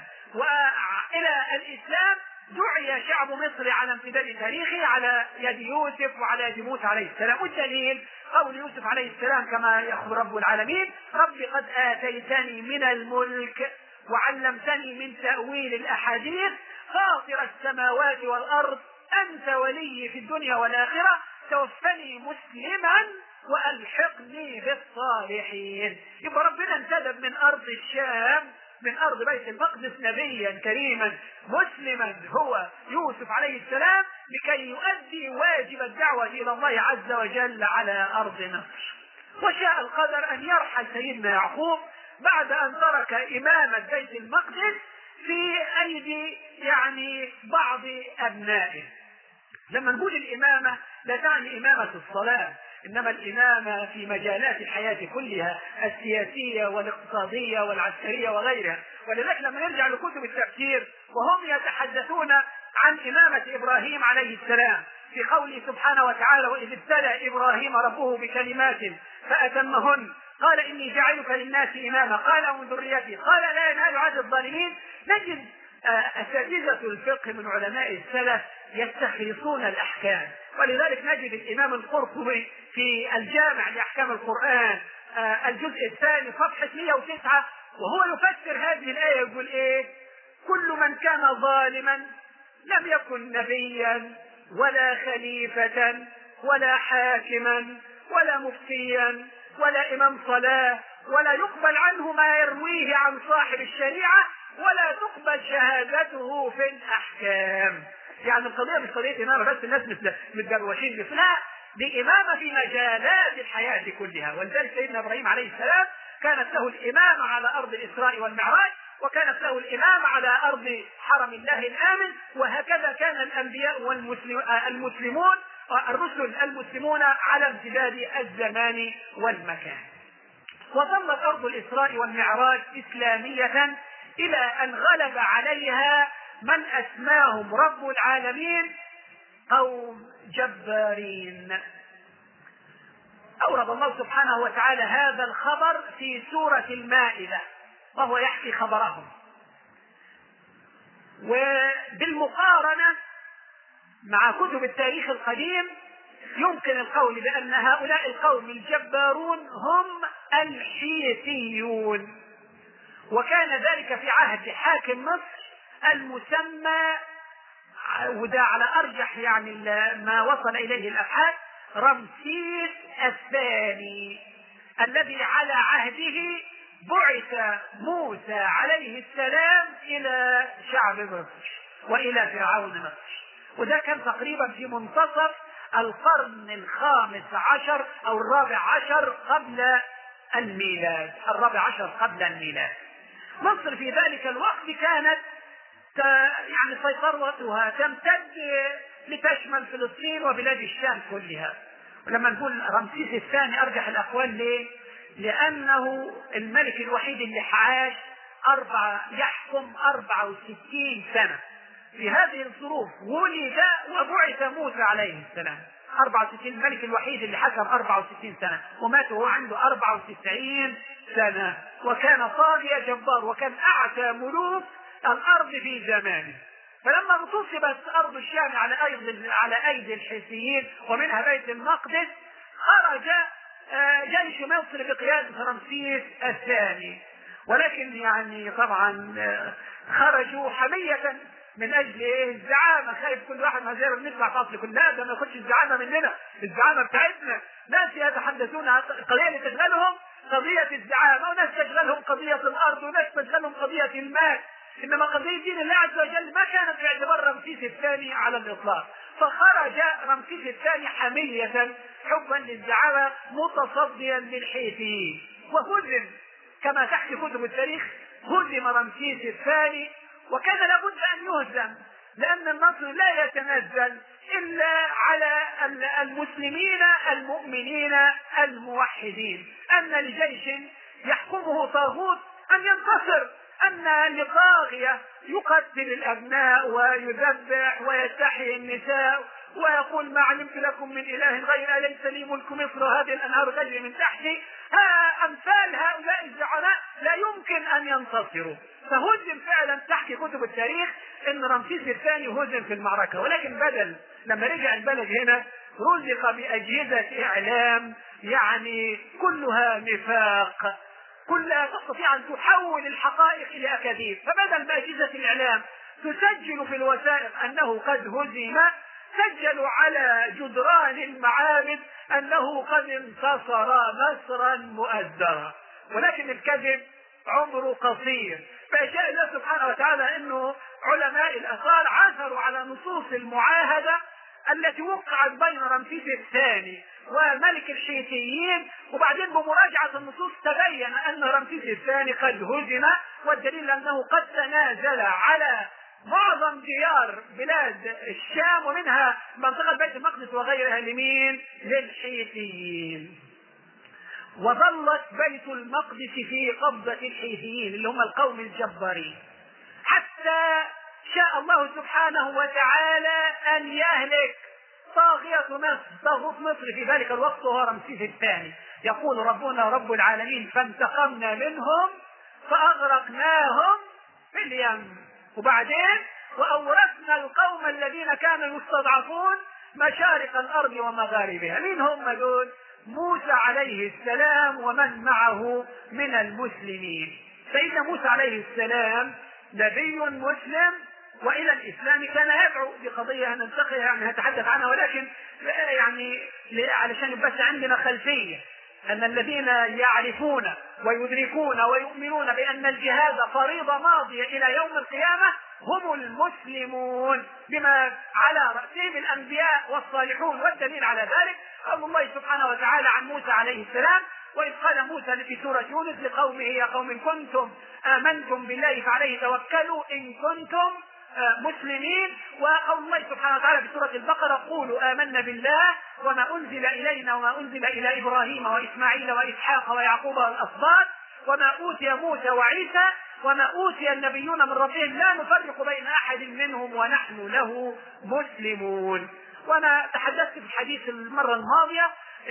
وإلى الإسلام دعي شعب مصر على امتداد تاريخه على يد يوسف وعلى يد موسى عليه السلام. والدليل قول يوسف عليه السلام كما يخبر رب العالمين: رب قد آتيتني من الملك وعلمتني من تأويل الأحاديث، فاطر السماوات والأرض، أنت ولي في الدنيا والآخرة، توفني مسلما وألحقني بالصالحين. يبقى ربنا انتدب من أرض الشام من أرض بيت المقدس نبيا كريما مسلما هو يوسف عليه السلام لكي يؤدي واجب الدعوة إلى الله عز وجل على أرض مصر. وشاء القدر أن يرحل سيدنا يعقوب بعد أن ترك إمامة بيت المقدس في أيدي يعني بعض أبنائه. لما نقول الإمامة لا تعني إمامة الصلاة، إنما الإمامة في مجالات الحياة كلها، السياسية والاقتصادية والعسكرية وغيرها. ولذلك لما نرجع لكتب التفسير وهم يتحدثون عن إمامة إبراهيم عليه السلام في قوله سبحانه وتعالى: وإذ ابتلى إبراهيم ربه بكلمات فأتمهن قال إني جعلك للناس إماما قال ومن ذريتي قال لا ينال عهد الظالمين. نجد أساتذة الفقه من علماء السلف يستخلصون الأحكام، ولذلك نجد الإمام القرطبي في الجامع لأحكام القرآن الجزء الثاني صفحة مئة وتسعة وهو يفسر هذه الآية يقول إيه: كل من كان ظالما لم يكن نبيا ولا خليفة ولا حاكما ولا مفتيا ولا إمام صلاة، ولا يقبل عنه ما يرويه عن صاحب الشريعة، ولا تقبل شهادته في الأحكام. يعني القضية مش قضية إمامة بس الناس مثل متدروشين بس، لا، دي إمامة في مجالات الحياة كلها. ولذلك سيدنا إبراهيم عليه السلام كانت له الإمامة على أرض الإسراء والمعراج، وكانت له الإمامة على أرض حرم الله الآمن، وهكذا كان الأنبياء والمسلمون الرسل المسلمون على امتداد الزمان والمكان. وظلت أرض الإسراء والمعراج إسلامية إلى أن غلب عليها من أسماهم رب العالمين قوم جبارين. أورد الله سبحانه وتعالى هذا الخبر في سورة المائدة وهو يحكي خبرهم. وبالمقارنة مع كتب التاريخ القديم يمكن القول بأن هؤلاء القوم الجبارون هم الحيثيون، وكان ذلك في عهد حاكم مصر المسمى، وده على أرجح يعني ما وصل إليه الأبحاث، رمسيس الثاني، الذي على عهده بعث موسى عليه السلام إلى شعب مصر وإلى فرعون مصر. وده كان تقريبا في منتصف القرن الخامس عشر أو الرابع عشر قبل الميلاد، الرابع عشر قبل الميلاد. مصر في ذلك الوقت كانت يعني سيطرتها تمتد لتشمل فلسطين وبلاد الشام كلها. ولما نقول رمسيس الثاني أرجح الأقوال ليه؟ لأنه الملك الوحيد اللي عاش أربعة يحكم أربعة وستين سنة. في هذه الظروف ولد وبعث موسى عليه السلام، أربعة وستين، الملك الوحيد اللي حكم أربعة وستين سنة، ومات وهو عنده أربعة وتسعين سنة، وكان طاغية جبار، وكان أعتى ملوك الأرض في زمانه. فلما اغتصبت أرض الشام على أيدي على أيدي الحيثيين ومنها بيت المقدس، خرج جيش مصر بقيادة رمسيس الثاني، ولكن يعني طبعا خرجوا حمية من اجل ايه؟ الزعامه، خايف كل واحد ما زي ما بنسمع فصل كل لا ده ما ياخدش الزعامه مننا، الزعامه بتاعتنا. ناس يتحدثون عن قضيه اللي تشغلهم قضيه الزعامه، وناس تشغلهم قضيه الارض، وناس تشغلهم قضيه المال، انما قضيه دين الله عز وجل ما كانت في اعتبار رمسيس الثاني على الاطلاق. فخرج رمسيس الثاني حميه حبا للزعامه متصديا للحيثيين، وهزم كما تحكي كتب التاريخ، هزم رمسيس الثاني، وكان لابد ان يهزم، لان النصر لا يتنزل الا على المسلمين المؤمنين الموحدين. ان لجيش يحكمه طاغوت ان ينتصر، ان لطاغية يقتل الابناء ويذبح ويستحيي النساء ويقول ما علمت لكم من اله غير ليس لي ملك مصر وهذه الانهار تجري من تحتي، ها امثال هؤلاء الزعماء لا يمكن ان ينتصروا. فهزم فعلا، تحكي كتب التاريخ ان رمسيس الثاني هزم في المعركة، ولكن بدل لما رجع البلد هنا رزق بأجهزة إعلام يعني كلها نفاق، كلها تستطيع أن تحول الحقائق إلى أكاذيب. فبدل بأجهزة الإعلام تسجل في الوثائق أنه قد هزم، سجلوا على جدران المعابد أنه قد انتصر نصرا مؤزرا. ولكن الكذب عمره قصير، فشاء الله سبحانه وتعالى أنه علماء الآثار عثروا على نصوص المعاهدة التي وقعت بين رمسيس الثاني وملك الحيثيين، وبعدين بمراجعة النصوص تبين أن رمسيس الثاني قد هزم، والدليل أنه قد تنازل على معظم ديار بلاد الشام ومنها منطقة بيت المقدس وغيرها لمين؟ للحيثيين. وظلت بيت المقدس في قبضة الحيثيين اللي هم القوم الجبارين، حتى شاء الله سبحانه وتعالى أن يهلك طاغية مصر، طاغوت مصر في ذلك الوقت وهو رمسيس الثاني. يقول ربنا رب العالمين فانتقمنا منهم فأغرقناهم في اليم، وبعدين وأورثنا القوم الذين كانوا يستضعفون مشارق الأرض ومغاربها. مين هم دول؟ موسى عليه السلام ومن معه من المسلمين. سيدنا موسى عليه السلام نبي مسلم والى الاسلام كان يدعو بقضيه ننتقلها يعني نتحدث عنها، ولكن يعني علشان بس عندنا خلفيه. أن الذين يعرفون ويدركون ويؤمنون بأن الجهاد فريضة ماضية إلى يوم القيامة هم المسلمون، بما على رأسهم الأنبياء والصالحون. والدليل على ذلك قول الله سبحانه وتعالى عن موسى عليه السلام: وإذ قال موسى في سورة يونس لقومه: يا قوم إن كنتم آمنتم بالله فعليه توكلوا إن كنتم مسلمين. وقول الله سبحانه وتعالى في سورة البقرة: قولوا آمنا بالله وما أنزل إلينا وما أنزل إلى إبراهيم وإسماعيل وإسحاق ويعقوب والأسباط وما أوتي موسى وعيسى وما أوتي النبيون من ربهم لا نفرق بين أحد منهم ونحن له مسلمون. وأنا تحدثت في الحديث المرة الماضية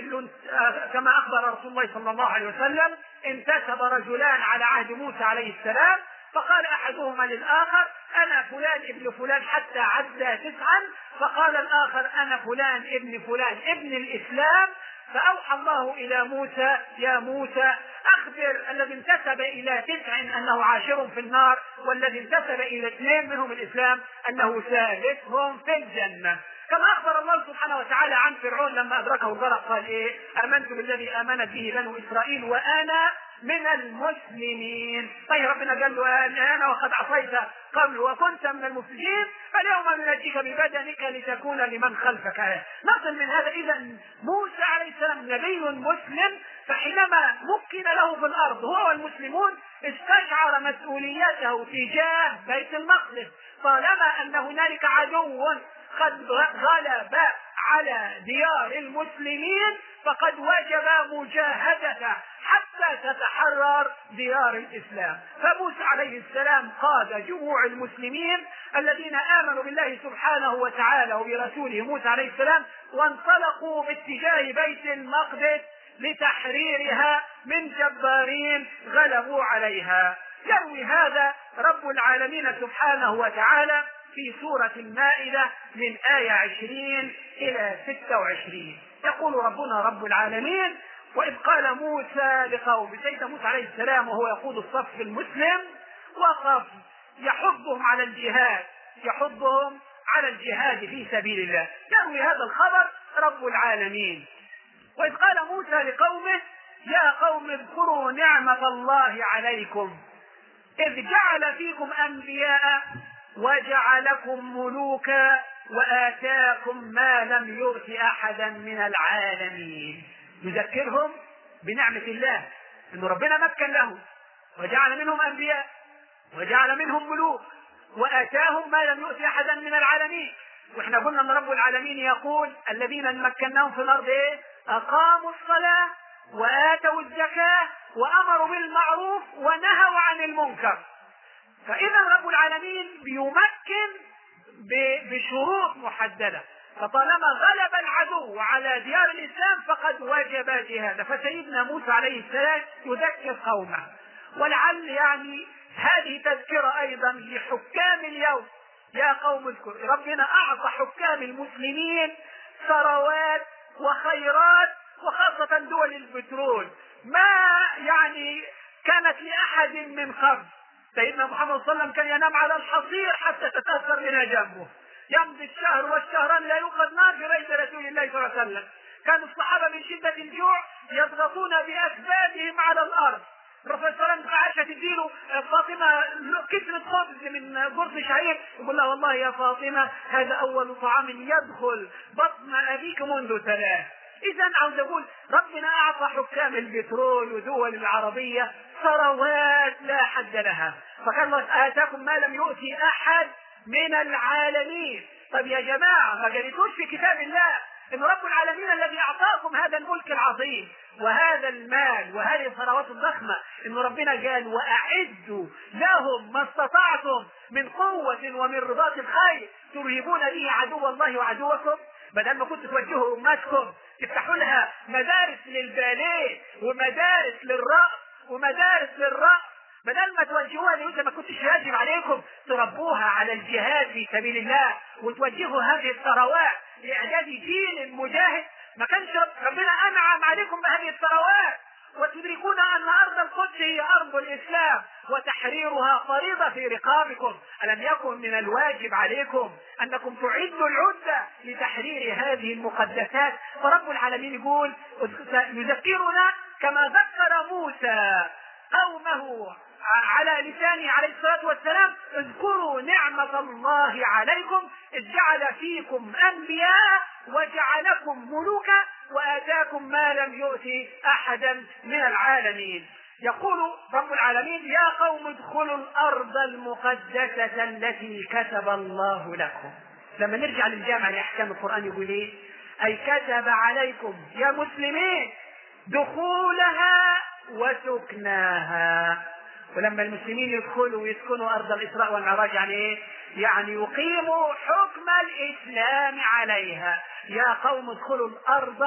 كما أخبر رسول الله صلى الله عليه وسلم: انتسب رجلان على عهد موسى عليه السلام، فقال أحدهما للآخر: أنا فلان ابن فلان، حتى عدى تسعا، فقال الآخر: أنا فلان ابن فلان ابن الإسلام. فأوحى الله إلى موسى: يا موسى أخبر الذي انتسب إلى تسع أنه عاشر في النار، والذي انتسب إلى اثنين منهم الإسلام أنه ثالثهم في الجنة. كما أخبر الله سبحانه وتعالى عن فرعون لما أدركه الغرق قال إيه؟ آمنت بالذي آمنت به بنو إسرائيل وأنا من المسلمين. طيب ربنا قال له: أنا وقد عصيت قبل وكنت من المفسدين فاليوم ننجيك ببدنك لتكون لمن خلفك آية. نصل من هذا إذا موسى عليه السلام نبي مسلم، فحينما مكن له في الأرض هو والمسلمون استشعر مسؤوليته تجاه بيت المقدس، طالما أن هنالك عدو قد غلب على ديار المسلمين فقد وجب مجاهدته حتى تتحرر ديار الإسلام. فموسى عليه السلام قاد جموع المسلمين الذين آمنوا بالله سبحانه وتعالى وبرسوله موسى عليه السلام، وانطلقوا باتجاه بيت المقدس لتحريرها من جبارين غلبوا عليها. يروي هذا رب العالمين سبحانه وتعالى في سورة المائدة من آية عشرين إلى ستة وعشرين. يقول ربنا رب العالمين: وإذ قال موسى لقومه، سيدنا موسى عليه السلام وهو يقود الصف المسلم وقف يحضهم على الجهاد يحضهم على الجهاد في سبيل الله. يروي هذا الخبر رب العالمين: وإذ قال موسى لقومه: يا قوم اذكروا نعمة الله عليكم إذ جعل فيكم أنبياء وجعلكم ملوكا وآتاكم ما لم يؤت أحدا من العالمين. يذكرهم بنعمة الله إن ربنا مكن لهم وجعل منهم أنبياء وجعل منهم ملوك وآتاهم ما لم يؤت أحدا من العالمين. وإحنا قلنا أن رب العالمين يقول: الذين مكناهم في الأرض إيه؟ أقاموا الصلاة وآتوا الزكاة وأمروا بالمعروف ونهوا عن المنكر. فإذا رب العالمين بيمكن بشروط محددة، فطالما غلب العدو على ديار الإسلام فقد وجب جهاده. فسيدنا موسى عليه السلام يذكر قومه، ولعل يعني هذه تذكرة أيضا لحكام اليوم: يا قوم اذكروا ربنا أعطى حكام المسلمين ثروات وخيرات، وخاصة دول البترول ما يعني كانت لأحد من قبل. سيدنا محمد صلى الله عليه وسلم كان ينام على الحصير حتى تتأثر منها جنبه، يمضي الشهر والشهران لا يوقد نار في بيت رسول الله صلى الله عليه وسلم. كان الصحابة من شدة الجوع يضغطون بأكبادهم على الأرض. الرسول صلى الله عليه وسلم عائشة تديله فاطمة كسرة خبز من قرص شعير، يقول لها: والله يا فاطمة هذا أول طعام يدخل بطن أبيك منذ ثلاث. إذا عاوز أقول ربنا أعطى حكام البترول ودول العربية ثروات لا حد لها، فقال الله: آتاكم ما لم يؤتي أحد من العالمين. طب يا جماعة ما قريتوش في كتاب الله إن رب العالمين الذي أعطاكم هذا الملك العظيم وهذا المال وهذه الثروات الضخمة إن ربنا قال: وأعدوا لهم ما استطعتم من قوة ومن رباط الخيل ترهبون به عدو الله وعدوكم؟ بدل ما كنتوا توجهوا أمتكم تفتحوا لها مدارس للباليه ومدارس للرقص ومدارس للرقص، بدل ما توجهوها لأنت ما كنتش يجب عليكم تربوها على الجهاد في سبيل الله وتوجهوا هذه الثروات لإعداد جيل مجاهد، ما كانش ربنا أنعم عليكم بهذه الثروات وتدركون أن أرض القدس هي أرض الإسلام وتحريرها فريضة في رقابكم؟ ألم يكن من الواجب عليكم أنكم تعدوا العدة لتحرير هذه المقدسات؟ فرب العالمين يقول يذكرنا كما ذكر موسى قومه على لسانه عليه الصلاة والسلام: اذكروا نعمة الله عليكم إذ جعل فيكم أنبياء وجعلكم ملوكا وآتاكم ما لم يؤت أحدا من العالمين. يقول رب العالمين: يا قوم ادخلوا الأرض المقدسة التي كتب الله لكم. لما نرجع للجامع لأحكام القرآن يقول ايه؟ أي كتب عليكم يا مسلمين دخولها وسكناها. ولما المسلمين يدخلوا ويسكنوا أرض الإسراء والمعراج يعني ايه؟ يعني يقيموا حكم الإسلام عليها. يا قوم ادخلوا الأرض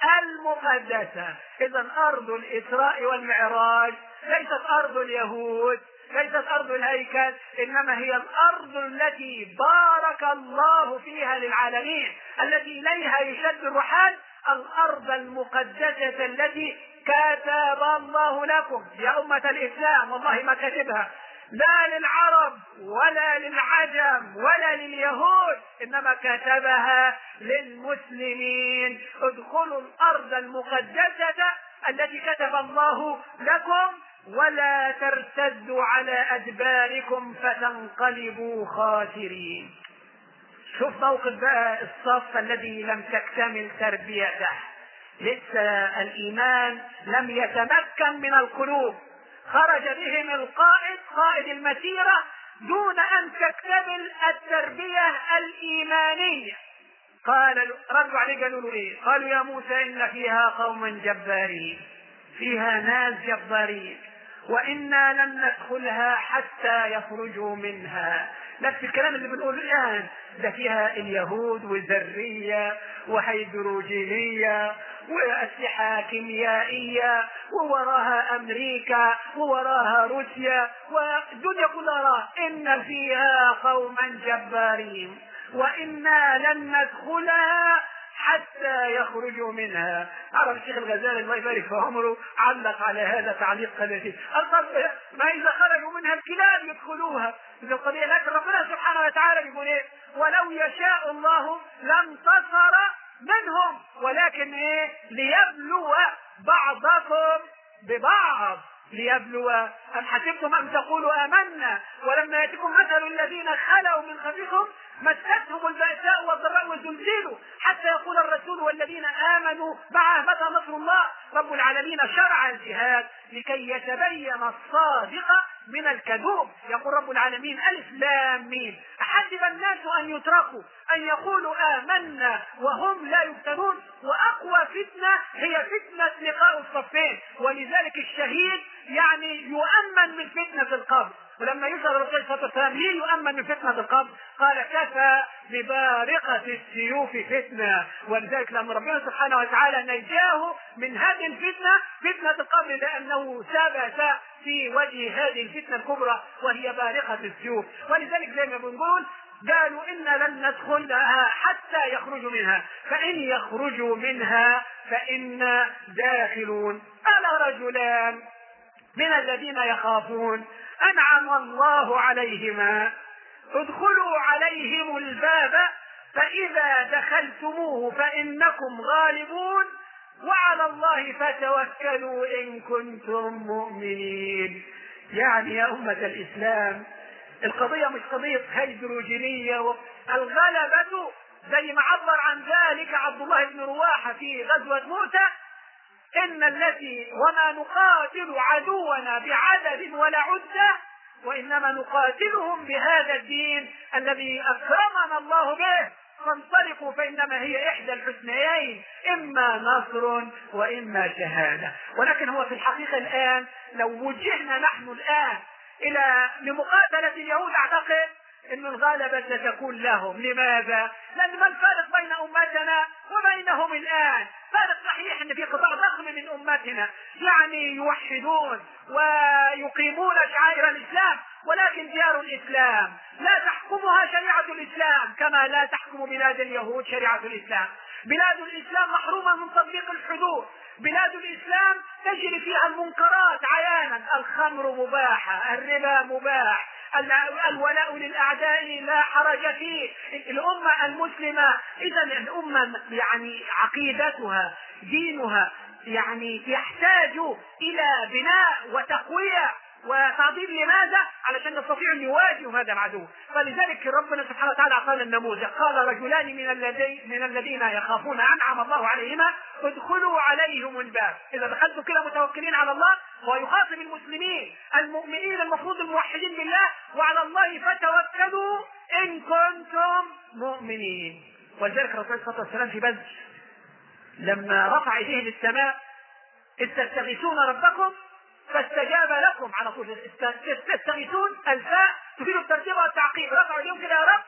المقدسة. إذا أرض الإسراء والمعراج ليست أرض اليهود، ليست أرض الهيكل، إنما هي الأرض التي بارك الله فيها للعالمين، التي إليها يشد الرحال، الأرض المقدسة التي كتب الله لكم يا أمة الإسلام. والله ما كتبها لا للعرب ولا للعجم ولا لليهود، إنما كتبها للمسلمين. ادخلوا الأرض المقدسة التي كتب الله لكم ولا ترتدوا على أدباركم فتنقلبوا خاسرين. شوف موقف بقى الصف الذي لم تكتمل تربيته، لسه الإيمان لم يتمكن من القلوب، خرج بهم القائد قائد المسيرة دون أن تكتمل التربية الإيمانية. قال ردوا عليه قالوا له ايه؟ قالوا يا موسى إن فيها قوما جبارين، فيها ناس جبارين وإنا لن ندخلها حتى يخرجوا منها. نفس الكلام اللي بنقوله الآن، ده فيها اليهود وذرية وهيدروجينية وأسلحة كيميائية ووراها أمريكا ووراها روسيا والدنيا كلها. إن فيها قوما جبارين وإنا لن ندخلها حتى يخرجوا منها. عرف الشيخ الغزالي الله يبارك في عمره علق على هذا تعليق قليل: القضية ما إذا خرجوا منها الكلاب يدخلوها إذا القضية. لكن ربنا سبحانه وتعالى يقول إيه؟ ولو يشاء الله لانتصر منهم ولكن إيه؟ ليبلو بعضكم ببعض. ليبلو. أم حسبتم أن تقولوا آمنا ولما يأتكم مثل الذين خلوا من قبلكم مستهم البأساء والضراء وزلزلوا حتى يقول الرسول والذين آمنوا معه متى نصر الله. رب العالمين شرع الجهاد لكي يتبين الصادق من الكذوب. يقول رب العالمين: ألف لام ميم أحسب الناس أن يتركوا أن يقولوا آمنا وهم لا يفتنون. وأقوى فتنة هي فتنة لقاء الصفين، ولذلك الشهيد يعني يؤمن من فتنة القبر. ولما يسأل الرسول صلى الله عليه وسلم ليه يؤمن من فتنة القبر؟ قال: كفى ببارقة السيوف فتنة. ولذلك لما ربنا سبحانه وتعالى نجاه من هذه الفتنة فتنة القبر لأنه ثبت في وجه هذه الفتنة الكبرى وهي بارقة السيوف. ولذلك زي ما بنقول قالوا إنا لن ندخلها حتى يخرجوا منها، فإن يخرجوا منها فإنا داخلون. ألا رجلان من الذين يخافون أنعم الله عليهما ادخلوا عليهم الباب فإذا دخلتموه فإنكم غالبون وعلى الله فتوكلوا إن كنتم مؤمنين. يعني يا أمة الإسلام القضية مش قضية هيدروجينية. الغلبة زي ما عبر عن ذلك عبد الله بن رواحة في غزوة موتى: إن التي وما نقاتل عدونا بعدد ولا عدة وإنما نقاتلهم بهذا الدين الذي أكرمنا الله به، فانطلقوا فإنما هي إحدى الحسنيين، إما نصر وإما شهادة. ولكن هو في الحقيقة الآن لو وجهنا نحن الآن إلى لمقاتلة اليهود أعتقد أن الغالبة ستكون لهم. لماذا؟ لأن ما الفارق بين أمتنا وبينهم الآن؟ فارق صحيح أن في قطاع ضخم من أمتنا يعني يوحدون ويقيمون شعائر الإسلام، ولكن ديار الإسلام لا تحكمها شريعة الإسلام كما لا تحكم بلاد اليهود شريعة الإسلام. بلاد الإسلام محرومة من تطبيق الحدود، بلاد الإسلام تجري فيها المنكرات عيانا، الخمر مباحة، الربا مباح، الولاء للأعداء لا حرج فيه. الأمة المسلمة إذا الأمة يعني عقيدتها دينها يعني يحتاج إلى بناء وتقوية وتعظيم. لماذا؟ علشان نستطيع أن نواجه هذا العدو. فلذلك ربنا سبحانه وتعالى أعطانا النموذج، قال رجلان من الذين من الذين يخافون أنعم الله عليهما ادخلوا عليهم الباب. إذا دخلتوا كده متوكلين على الله، ويخاطب المسلمين المؤمنين المفروض الموحدين بالله، وعلى الله فتوكلوا إن كنتم مؤمنين. ولذلك الرسول صلى الله عليه وسلم في بدر لما رفع يديه للسماء إذ تستغيثون ربكم فاستجاب لكم، على طول تستغيثون الفاء تفيد الترتيب والتعقيب، رفعوا اليوم كده يا رب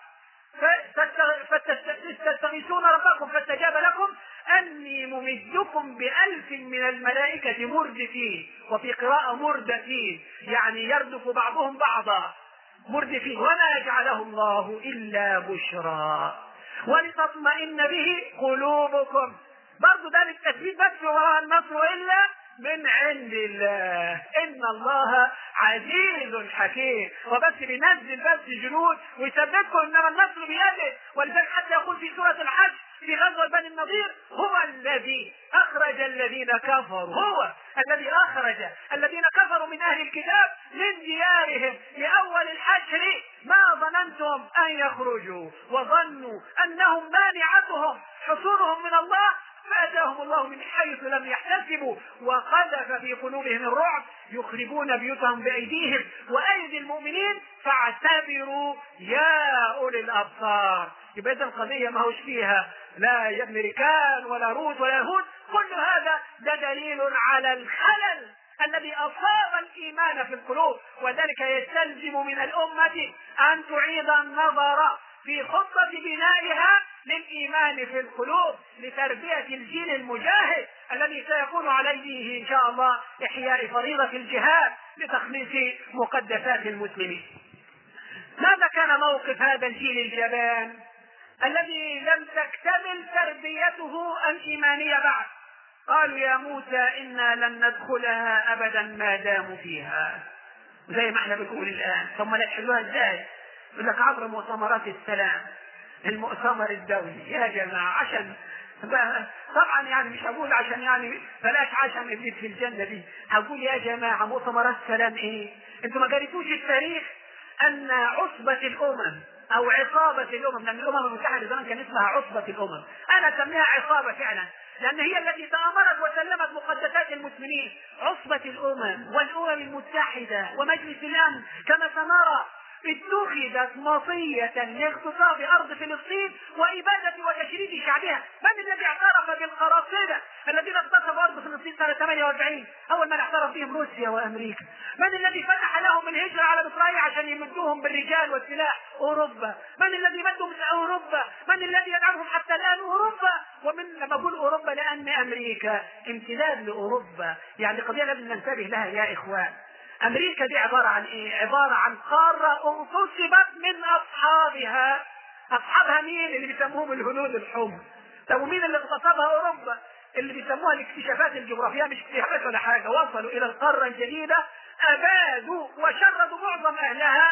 فتستغيثون ربكم فاستجاب لكم أني ممدكم بألف من الملائكة مردفين، وفي قراءة مردفين يعني يردف بعضهم بعضا، مردفين، وما يجعله الله إلا بشرى ولتطمئن به قلوبكم. برضو ده للتثبيت بس، وراء النصر إلا من عند الله إن الله عزيز حكيم. وبس بينزل بس جنود ويثبتكم، إنما النصر بيده. ولذلك حتى يقول في سورة الحج في غزوة بني النضير هو الذي أخرج الذين كفروا، هو الذي أخرج الذين كفروا من أهل الكتاب من ديارهم لأول الحشر ما ظننتم أن يخرجوا وظنوا أنهم مانعتهم حصولهم من الله فأتاهم الله من حيث لم يحتسبوا وقذف في قلوبهم الرعب يخربون بيوتهم بأيديهم وأيدي المؤمنين فاعتبروا يا أولي الأبصار. يبقى إذا القضية ما هوش فيها لا أمريكان ولا روس ولا يهود، كل هذا ده دليل على الخلل الذي أصاب الإيمان في القلوب. وذلك يستلزم من الأمة أن تعيد النظر في خطة بنائها للإيمان في القلوب لتربية الجيل المجاهد الذي سيكون عليه إن شاء الله إحياء فريضة الجهاد لتخليص مقدسات المسلمين. ماذا كان موقف هذا الجيل الجبان الذي لم تكتمل تربيته الإيمانية بعد؟ قالوا يا موسى إنا لن ندخلها أبدا ما داموا فيها، زي ما احنا بنقول الآن. ثم لا تحلوها ازاي؟ يقول لك عبر مؤتمرات السلام، المؤتمر الدولي. يا جماعة عشان طبعا يعني مش هقول عشان يعني بلاش عشان نبيت في الجنة دي، هقول يا جماعة مؤتمرات السلام ايه؟ انتوا ما قريتوش التاريخ ان عصبة الامم او عصابة الامم، لان الامم المتحدة زمان كان اسمها عصبة الامم، انا اسميها عصابة فعلا لان هي التي تآمرت وسلمت مقدسات المسلمين. عصبة الامم والامم المتحدة ومجلس الامن كما سنرى اتخذت مطية لاغتصاب أرض فلسطين وإبادة وتشريد شعبها. من الذي اعترف بالقراصنة الذين اغتصبوا أرض فلسطين سنة ثمانية وأربعين؟ أول من اعترف بهم روسيا وأمريكا. من الذي فتح لهم الهجرة على إسرائيل عشان يمدوهم بالرجال والسلاح؟ أوروبا. من الذي مدهم أوروبا؟ من الذي يدعمهم حتى الآن؟ أوروبا. ومن لما أقول أوروبا لأن أمريكا امتداد لأوروبا، يعني قضية لازم ننتبه لها يا إخوان. أمريكا دي عبارة عن إيه؟ عبارة عن قارة اغتصبت من أصحابها. أصحابها مين؟ اللي بيسموهم الهنود الحمر. طب ومين اللي اغتصبها؟ أوروبا، اللي بيسموها الاكتشافات الجغرافية، مش اكتشافات ولا حاجة. وصلوا إلى القارة الجديدة، أبادوا وشردوا معظم أهلها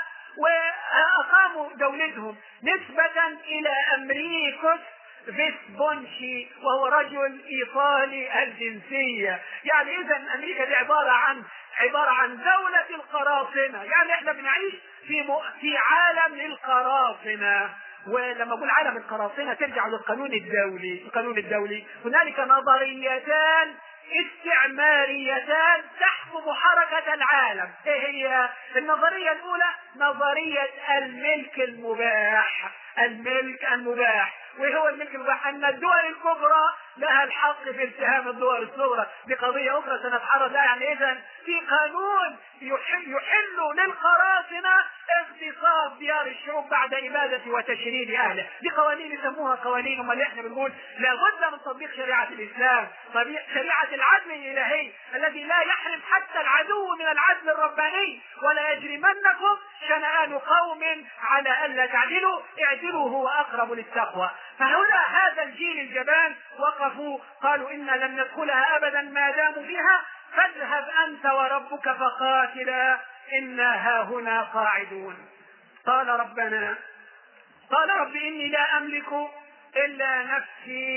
وأقاموا دولتهم نسبة إلى أمريكوس فيسبونشي، وهو رجل إيطالي الجنسية. يعني إذا أمريكا دي عبارة عن عبارة عن دولة القراصنة. يعني احنا بنعيش في م... في عالم للقراصنة. ولما اقول عالم القراصنة ترجع للقانون الدولي. القانون الدولي هنالك نظريتان استعماريتان تحكم حركة العالم. ايه هي؟ النظرية الاولى نظرية الملك المباح. الملك المباح. وهو الملك المباح ان الدول الكبرى لها الحق في اتهام الدول الصغرى بقضية اخرى سنتعرض لها. يعني اذا في قانون يحل, يحل للقراصنة اغتصاب ديار الشعوب بعد ابادة وتشريد اهله. دي قوانين يسموها قوانين. وما اللي احنا بنقول لابد من تطبيق شريعة الاسلام، شريعة العدل الالهي الذي لا يحرم حتى العدو من العدل الرباني. ولا يجرمنكم شنآن قوم على الا تعدلوا اعدلوا هو اقرب للتقوى. فهنا هذا الجيل الجبان وقفوا قالوا إنا لن ندخلها أبدا ما داموا فيها فاذهب أنت وربك فقاتلا إنا هاهنا قاعدون. قال ربنا قال رب إني لا أملك إلا نفسي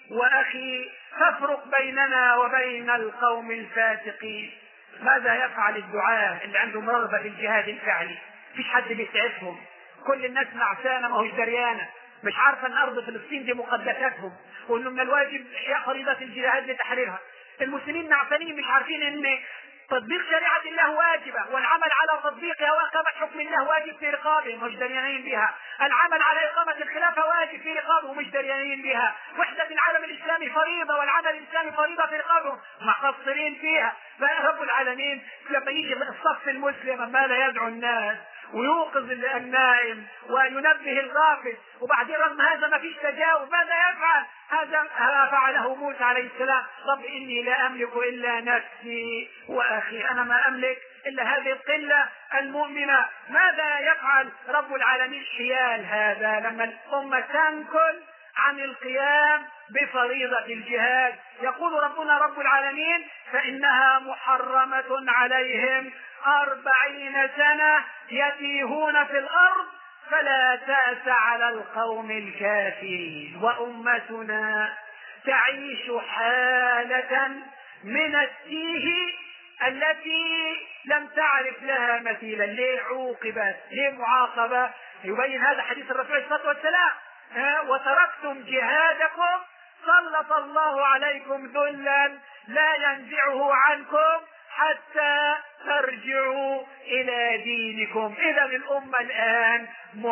وأخي تفرق بيننا وبين القوم الفاسقين. ماذا يفعل الدعاة اللي عندهم رغبة في الجهاد الفعلي؟ مفيش حد بيسعفهم، كل الناس نعسانة ما هوش دريانة، مش عارفة ان ارض فلسطين دي مقدساتهم وانه من الواجب احياء فريضة الجهاد لتحريرها. المسلمين نعسانين مش عارفين ان تطبيق شريعة الله واجبة، والعمل على تطبيقها وإقامة حكم الله واجب في رقابهم مش دريانين بها، العمل على إقامة الخلافة واجب في رقابهم مش دريانين بها، وحدة العالم الإسلامي فريضة والعمل الإسلامي فريضة في رقابهم مقصرين فيها. فرب العالمين لما يجي الصف المسلم ماذا يدعو الناس ويوقظ النائم وينبه الغافل، وبعدين رغم هذا ما فيش تجاوب، ماذا يفعل؟ هذا فعله موسى عليه السلام: رب إني لا أملك إلا نفسي وأخي، أنا ما أملك إلا هذه القلة المؤمنة. ماذا يفعل رب العالمين حيال هذا لما الأمة تنكل عن القيام بفريضة الجهاد؟ يقول ربنا رب العالمين: فإنها محرمة عليهم أربعين سنة يتيهون في الأرض فلا تأس على القوم الكافرين. وأمتنا تعيش حالة من التيه التي لم تعرف لها مثيلا. ليه عوقبت؟ ليه معاقبة؟ يبين هذا حديث الرسول عليه الصلاة والسلام: وتركتم جهادكم سلط الله عليكم ذلا لا ينزعه عنكم حتى ترجعوا إلى دينكم. إذا الأمة الآن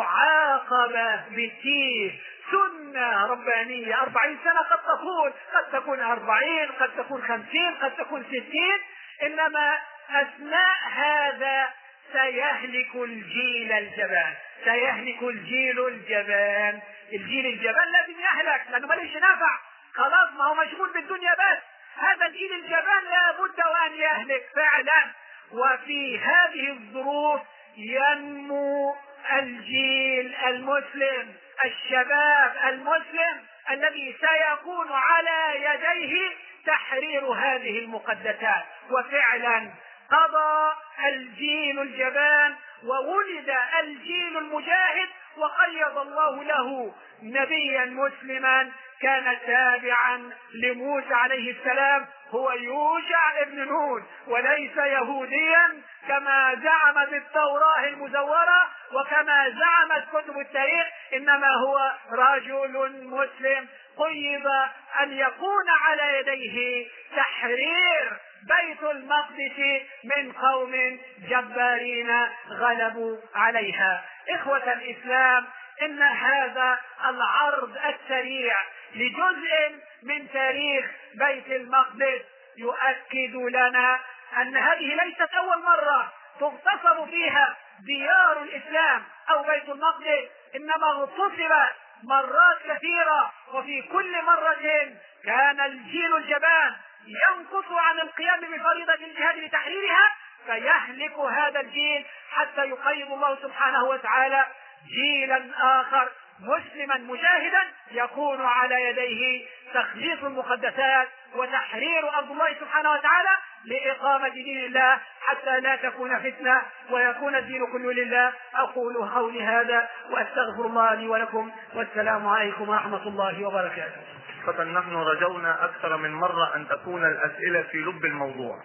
معاقبة بالتيه، سنة ربانية. أربعين سنة قد تطول، قد تكون أربعين، قد تكون خمسين، قد تكون ستين، إنما أثناء هذا سيهلك الجيل الجبان، سيهلك الجيل الجبان. الجيل الجبان لازم يهلك لأنه ماليش نفع، خلاص ما هو مشغول بالدنيا بس. هذا الجيل الجبان لابد وأن يهلك فعلا. وفي هذه الظروف ينمو الجيل المسلم، الشباب المسلم الذي سيكون على يديه تحرير هذه المقدسات. وفعلا قضى الجيل الجبان وولد الجيل المجاهد، وقيض الله له نبيا مسلما كان تابعا لموسى عليه السلام، هو يوشع ابن نون، وليس يهوديا كما زعمت التوراة المزورة وكما زعمت كتب التاريخ، انما هو رجل مسلم قيض ان يكون على يديه تحرير بيت المقدس من قوم جبارين غلبوا عليها. إخوة الإسلام، إن هذا العرض السريع لجزء من تاريخ بيت المقدس يؤكد لنا أن هذه ليست أول مرة تغتصب فيها ديار الإسلام أو بيت المقدس، إنما اغتصب مرات كثيرة، وفي كل مرة كان الجيل الجبان ينقص عن القيام بفريضة الجهاد لتحريرها، فيهلك هذا الجيل حتى يقيض الله سبحانه وتعالى جيلا آخر مسلما مجاهدا يكون على يديه تخليص المقدسات وتحرير أرض الله سبحانه وتعالى لإقامة دين الله حتى لا تكون فتنة ويكون الدين كله لله. أقول قولي هذا وأستغفر الله لي ولكم، والسلام عليكم ورحمة الله وبركاته. فنحن رجونا أكثر من مرة أن تكون الأسئلة في لب الموضوع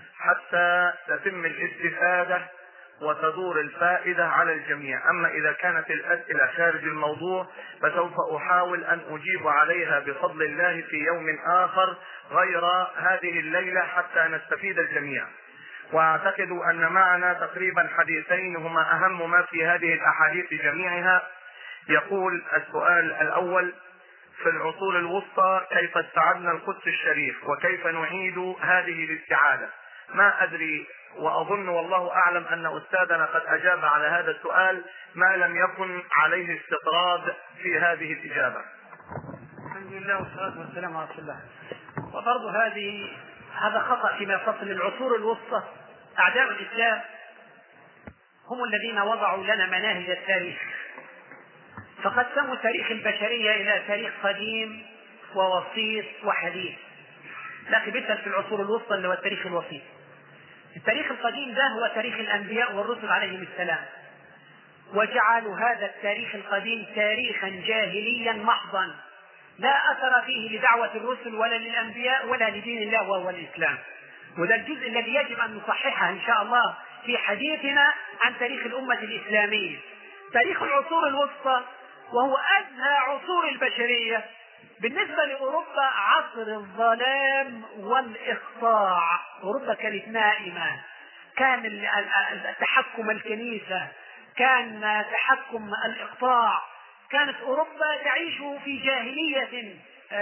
حتى تتم الاستفادة وتدور الفائدة على الجميع. أما إذا كانت الأسئلة خارج الموضوع فسوف أحاول أن أجيب عليها بفضل الله في يوم آخر غير هذه الليلة حتى نستفيد الجميع. وأعتقد أن معنا تقريبا حديثين هما أهم ما في هذه الأحاديث جميعها. يقول السؤال الأول: في العصور الوسطى كيف استعدنا القدس الشريف وكيف نعيد هذه الاستعادة؟ ما أدري، وأظن والله أعلم أن أستاذنا قد أجاب على هذا السؤال ما لم يكن عليه استطراد في هذه الإجابة. الحمد لله والصلاة والسلام على رسول الله. وبرضه هذه هذا خطأ فيما يخص العصور الوسطى. أعداء الإسلام هم الذين وضعوا لنا مناهج التاريخ، فقسموا تاريخ البشرية إلى تاريخ قديم ووسيط وحديث. لكن بالنسبة في العصور الوسطى اللي هو التاريخ الوسيط. التاريخ القديم ده هو تاريخ الأنبياء والرسل عليهم السلام، وجعلوا هذا التاريخ القديم تاريخا جاهليا محضا لا أثر فيه لدعوة الرسل ولا للأنبياء ولا لدين الله وهو الإسلام. وده الجزء الذي يجب أن نصححه إن شاء الله في حديثنا عن تاريخ الأمة الإسلامية. تاريخ العصور الوسطى وهو أدنى عصور البشرية بالنسبة لأوروبا عصر الظلام والإخضاع. أوروبا كانت نائمة، كان تحكم الكنيسة، كان تحكم الإقطاع، كانت أوروبا تعيش في جاهلية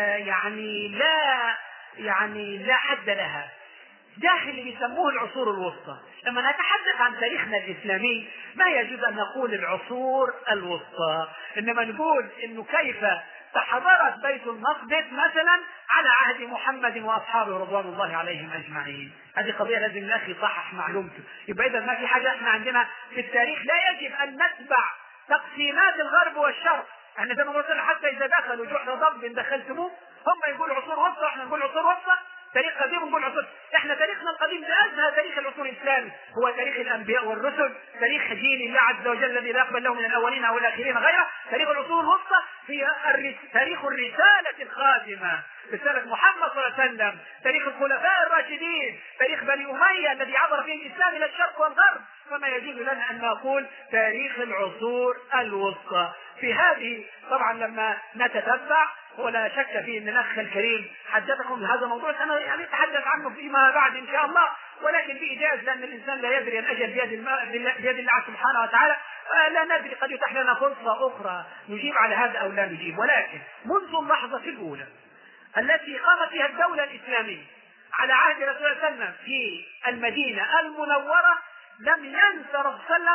يعني لا يعني لا حد لها. ده اللي بيسموه العصور الوسطى. لما نتحدث عن تاريخنا الإسلامي ما يجوز أن نقول العصور الوسطى، إنما نقول إنه كيف تحضرت بيت المقدس مثلا على عهد محمد وأصحابه رضوان الله عليهم أجمعين. هذه قضية لازم الأخ يصحح معلومته. يبقى إذا ما في حاجة احنا عندنا في التاريخ لا يجب أن نتبع تقسيمات الغرب والشرق. احنا زي ما قلت حتى إذا دخلوا جحر ضب دخلتموه، هم يقولوا عصور وسطى واحنا نقول عصور وسطى. تاريخ قديم نقول عصور. احنا تاريخنا القديم ده أزهى تاريخ العصور الإسلامي، هو تاريخ الأنبياء والرسل، تاريخ دين الله عز وجل الذي لا يقبل له من الأولين أو الآخرين غيره. تاريخ العصور الوسطى في تاريخ الرسالة الخاتمة، رسالة محمد صلى الله عليه وسلم، تاريخ الخلفاء الراشدين، تاريخ بني أمية الذي عبر فيه الإسلام إلى الشرق والغرب. فما يجوز لنا أن نقول تاريخ العصور الوسطى. في هذه طبعا لما نتتبع ولا شك في أن الأخ الكريم حدثكم بهذا الموضوع، أنا يعني أتحدث عنه فيما بعد إن شاء الله، ولكن بإيجاز لأن الإنسان لا يدري الأجل بيد, بيد الله سبحانه وتعالى، لا ندري قد يتاح لنا فرصة أخرى نجيب على هذا أو لا نجيب. ولكن منذ اللحظة الأولى التي قامت فيها الدولة الإسلامية على عهد رسول الله صلى الله عليه وسلم في المدينة المنورة لم ينسى رسول الله صلى الله عليه وسلم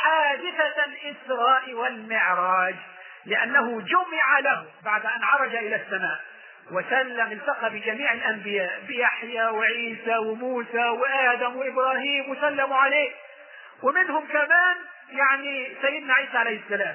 حادثة الإسراء والمعراج، لأنه جمع له بعد أن عرج إلى السماء وسلم التقى بجميع الأنبياء بيحيى وعيسى وموسى وآدم وإبراهيم وسلموا عليه، ومنهم كمان يعني سيدنا عيسى عليه السلام.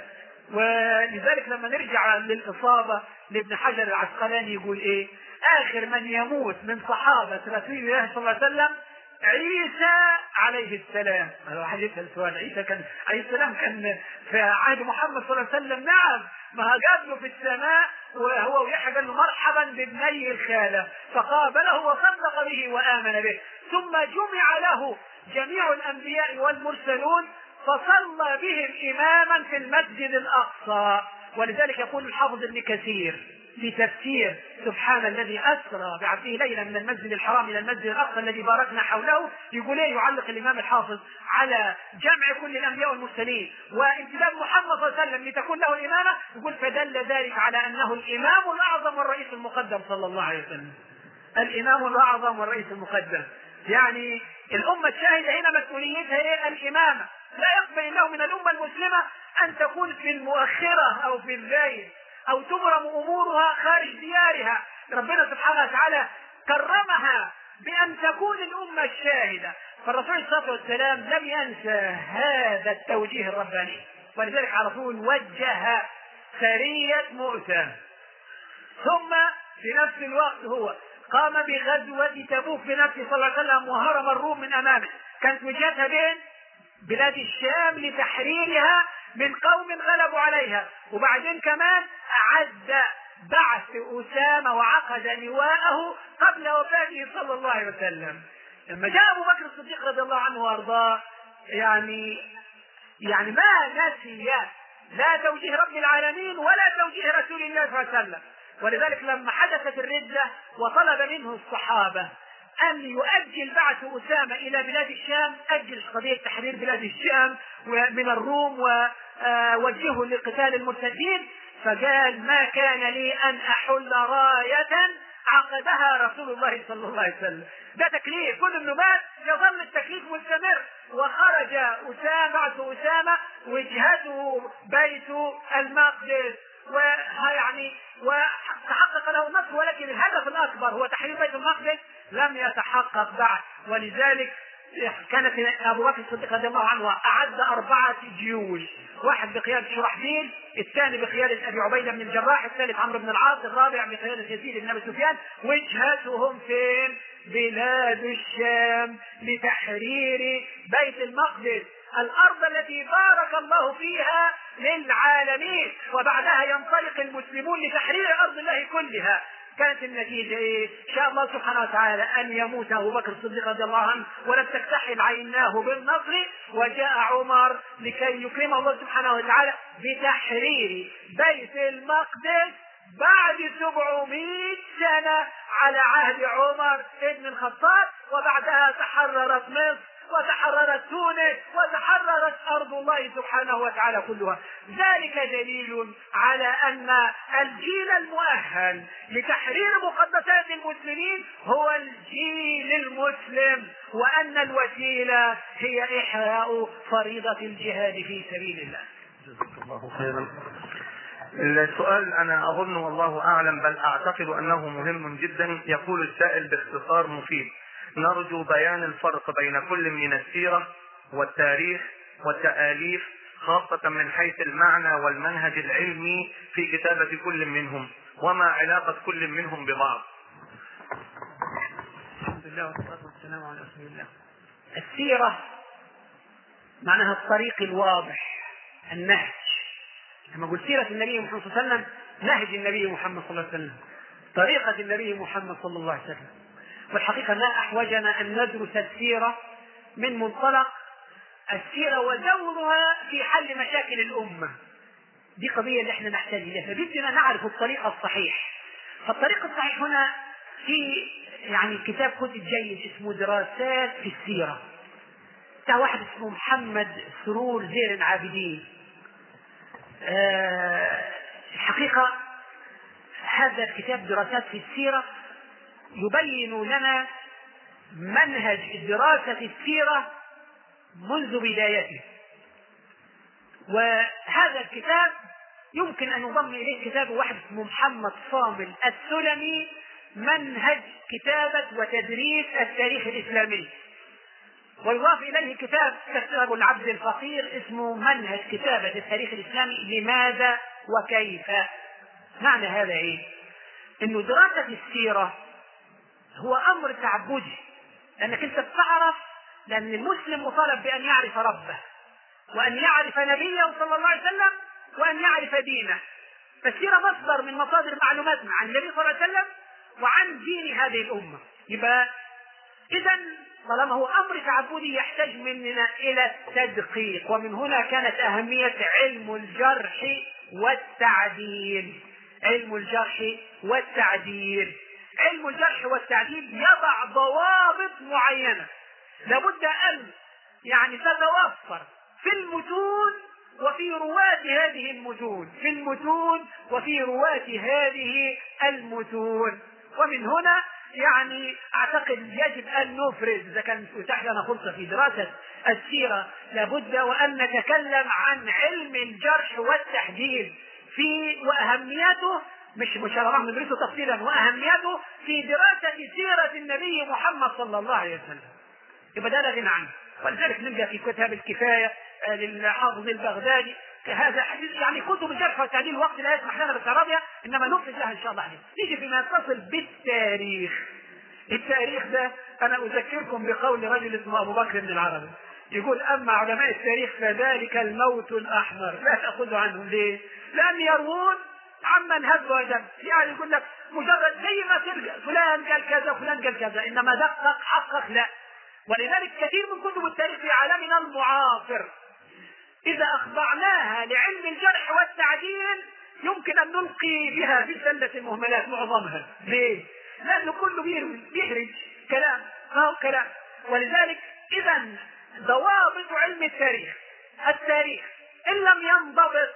ولذلك لما نرجع للإصابة لابن حجر العسقلاني يقول إيه؟ آخر من يموت من صحابة رسول الله صلى الله عليه وسلم عيسى عليه السلام. الواحد يسأل سؤال، عيسى كان عليه السلام كان في عهد محمد صلى الله عليه وسلم؟ نعم، ما قابله في السماء وهو ويحيى قال له مرحبا بابني الخالة، فقابله وصدق به وآمن به، ثم جمع له جميع الأنبياء والمرسلون فصلى بهم إماما في المسجد الأقصى. ولذلك يقول الحافظ ابن كثير في تفسير سبحان الذي أسرى بعبده ليلا من المسجد الحرام إلى المسجد الأقصى الذي باركنا حوله، يقول ايه؟ يعلق الإمام الحافظ على جمع كل الأنبياء والمرسلين وانتداب محمد صلى الله عليه وسلم لتكون له الإمامة، يقول فدل ذلك على أنه الإمام الأعظم والرئيس المقدم صلى الله عليه وسلم. الإمام الأعظم والرئيس المقدم، يعني الأمة الشاهدة هنا مسؤوليتها ايه؟ الإمامة. لا يقبل الله من الأمة المسلمة أن تكون في المؤخرة أو في الليل أو تبرم أمورها خارج ديارها. ربنا سبحانه وتعالى كرمها بأن تكون الأمة الشاهدة، فالرسول صلى الله عليه وسلم لم ينسى هذا التوجيه الرباني، ولذلك على طول وجه سرية مؤتة. ثم في نفس الوقت هو قام بغزوة تبوك بنفسه صلى الله عليه وسلم وهرم الروم من أمامه. كانت وجهتها بين بلاد الشام لتحريرها من قوم غلبوا عليها، وبعدين كمان أعد بعث أسامة وعقد لواءه قبل وفاته صلى الله عليه وسلم. لما جاء أبو بكر الصديق رضي الله عنه وأرضاه يعني يعني ما نسي لا توجيه رب العالمين ولا توجيه رسول الله صلى الله عليه وسلم. ولذلك لما حدثت الردة وطلب منه الصحابة أن يؤجل بعث أسامة إلى بلاد الشام، أجل قضية تحرير بلاد الشام من الروم ووجهه لقتال المرتدين، فقال ما كان لي أن أحل راية عقدها رسول الله صلى الله عليه وسلم. ده تكليف، كل النبات يظل التكليف مستمر. وخرج أسامة بعث أسامة وجهته بيت المقدس، ويعني وتحقق له النصر، ولكن الهدف الأكبر هو تحرير بيت المقدس لم يتحقق بعد. ولذلك كانت أبو بكر الصديق رضي الله عنه أعد أربعة جيوش، واحد بقيادة شرحبيل، الثاني بقيادة أبي عبيدة بن الجراح، الثالث عمرو بن العاص، الرابع بقيادة يزيد بن أبي سفيان. وجهتهم فين؟ بلاد الشام لتحرير بيت المقدس. الأرض التي بارك الله فيها للعالمين، وبعدها ينطلق المسلمون لتحرير أرض الله كلها. كانت النتيجة إيه؟ شاء الله سبحانه وتعالى أن يموت أبو بكر الصديق رضي الله عنه ولم تكتحل عيناه بالنصر، وجاء عمر لكي يكرمه الله سبحانه وتعالى بتحرير بيت المقدس بعد سبعمائة سنة على عهد عمر بن الخطاب. وبعدها تحررت مصر وتحررت تونس وتحررت أرض الله سبحانه وتعالى كلها. ذلك دليل على أن الجيل المؤهل لتحرير مقدسات المسلمين هو الجيل المسلم، وأن الوسيلة هي إحياء فريضة الجهاد في سبيل الله. جزاك الله خيرا. السؤال أنا أظن والله أعلم بل أعتقد أنه مهم جدا. يقول السائل باختصار مفيد: نرجو بيان الفرق بين كل من السيرة والتاريخ والتآليف، خاصة من حيث المعنى والمنهج العلمي في كتابة كل منهم، وما علاقة كل منهم ببعض. الحمد لله والصلاة والسلام على رسول الله. السيرة معناها الطريق الواضح، النهج. لما قلت سيرة النبي محمد صلى الله عليه وسلم، نهج النبي محمد صلى الله عليه وسلم، طريقة النبي محمد صلى الله عليه وسلم. والحقيقة ما أحوجنا أن ندرس السيرة من منطلق السيرة ودورها في حل مشاكل الأمة. دي قضية اللي احنا نحتاج إليها، فبدنا نعرف الطريق الصحيح. فالطريق الصحيح هنا في يعني كتاب كتب جيد اسمه دراسات في السيرة بتاع واحد اسمه محمد سرور زين العابدين. أه الحقيقة هذا الكتاب دراسات في السيرة يبين لنا منهج الدراسة في السيرة منذ بدايته. وهذا الكتاب يمكن أن يضم إليه كتاب واحد اسمه محمد صامل السلمي، منهج كتابة وتدريس التاريخ الإسلامي. ويضاف إليه كتاب كتاب العبد الفقير اسمه منهج كتابة التاريخ الإسلامي لماذا وكيف. معنى هذا إيه؟ إنه دراسة السيرة هو أمر تعبدي، لأنك أنت بتعرف، لأن المسلم مطالب بأن يعرف ربه وأن يعرف نبيه صلى الله عليه وسلم وأن يعرف دينه. فالسيرة مصدر من مصادر معلوماتنا عن النبي صلى الله عليه وسلم وعن دين هذه الأمة. يبقى إذا طالما هو أمر تعبدي يحتاج مننا إلى التدقيق، ومن هنا كانت أهمية علم الجرح والتعديل. علم الجرح والتعديل علم الجرح والتعديل يضع ضوابط معينة لابد أن يعني تتوفر في المتون وفي رواة هذه المتون في المتون وفي رواة هذه المتون. ومن هنا يعني أعتقد يجب أن نفرز، إذا كان يتاح لنا فرصة في دراسة السيرة لابد وأن نتكلم عن علم الجرح والتحديد في وأهميته، مش مش راح ندرسه تفصيلا، وأهميته في دراسة سيرة النبي محمد صلى الله عليه وسلم. يبقى ده لا غنى عنه. ولذلك نلقى في كتاب الكفاية للحافظ البغدادي هذا حديث، يعني كتب الجرح والتعديل الوقت لا يسمح لنا بالترابية، انما نفرد لها ان شاء الله عليه. نيجي فيما يتصل بالتاريخ. التاريخ ده انا اذكركم بقول رجل اسمه ابو بكر بن العربي يقول: اما علماء التاريخ فذلك الموت الاحمر لا تاخذوا عنهم. ليه؟ لان يروون عمن هب ودب، يعني يقول لك مجرد زي ما تلقى فلان قال كذا فلان قال كذا، انما دقق حقق لا. ولذلك كثير من كتب التاريخ في عالمنا المعاصر إذا أخضعناها لعلم الجرح والتعديل يمكن أن نلقي بها في سلة المهملات معظمها. ليه؟ لأنه كله بيهرج كلام ما هو كلام. ولذلك إذا ضوابط علم التاريخ التاريخ إن لم ينضبط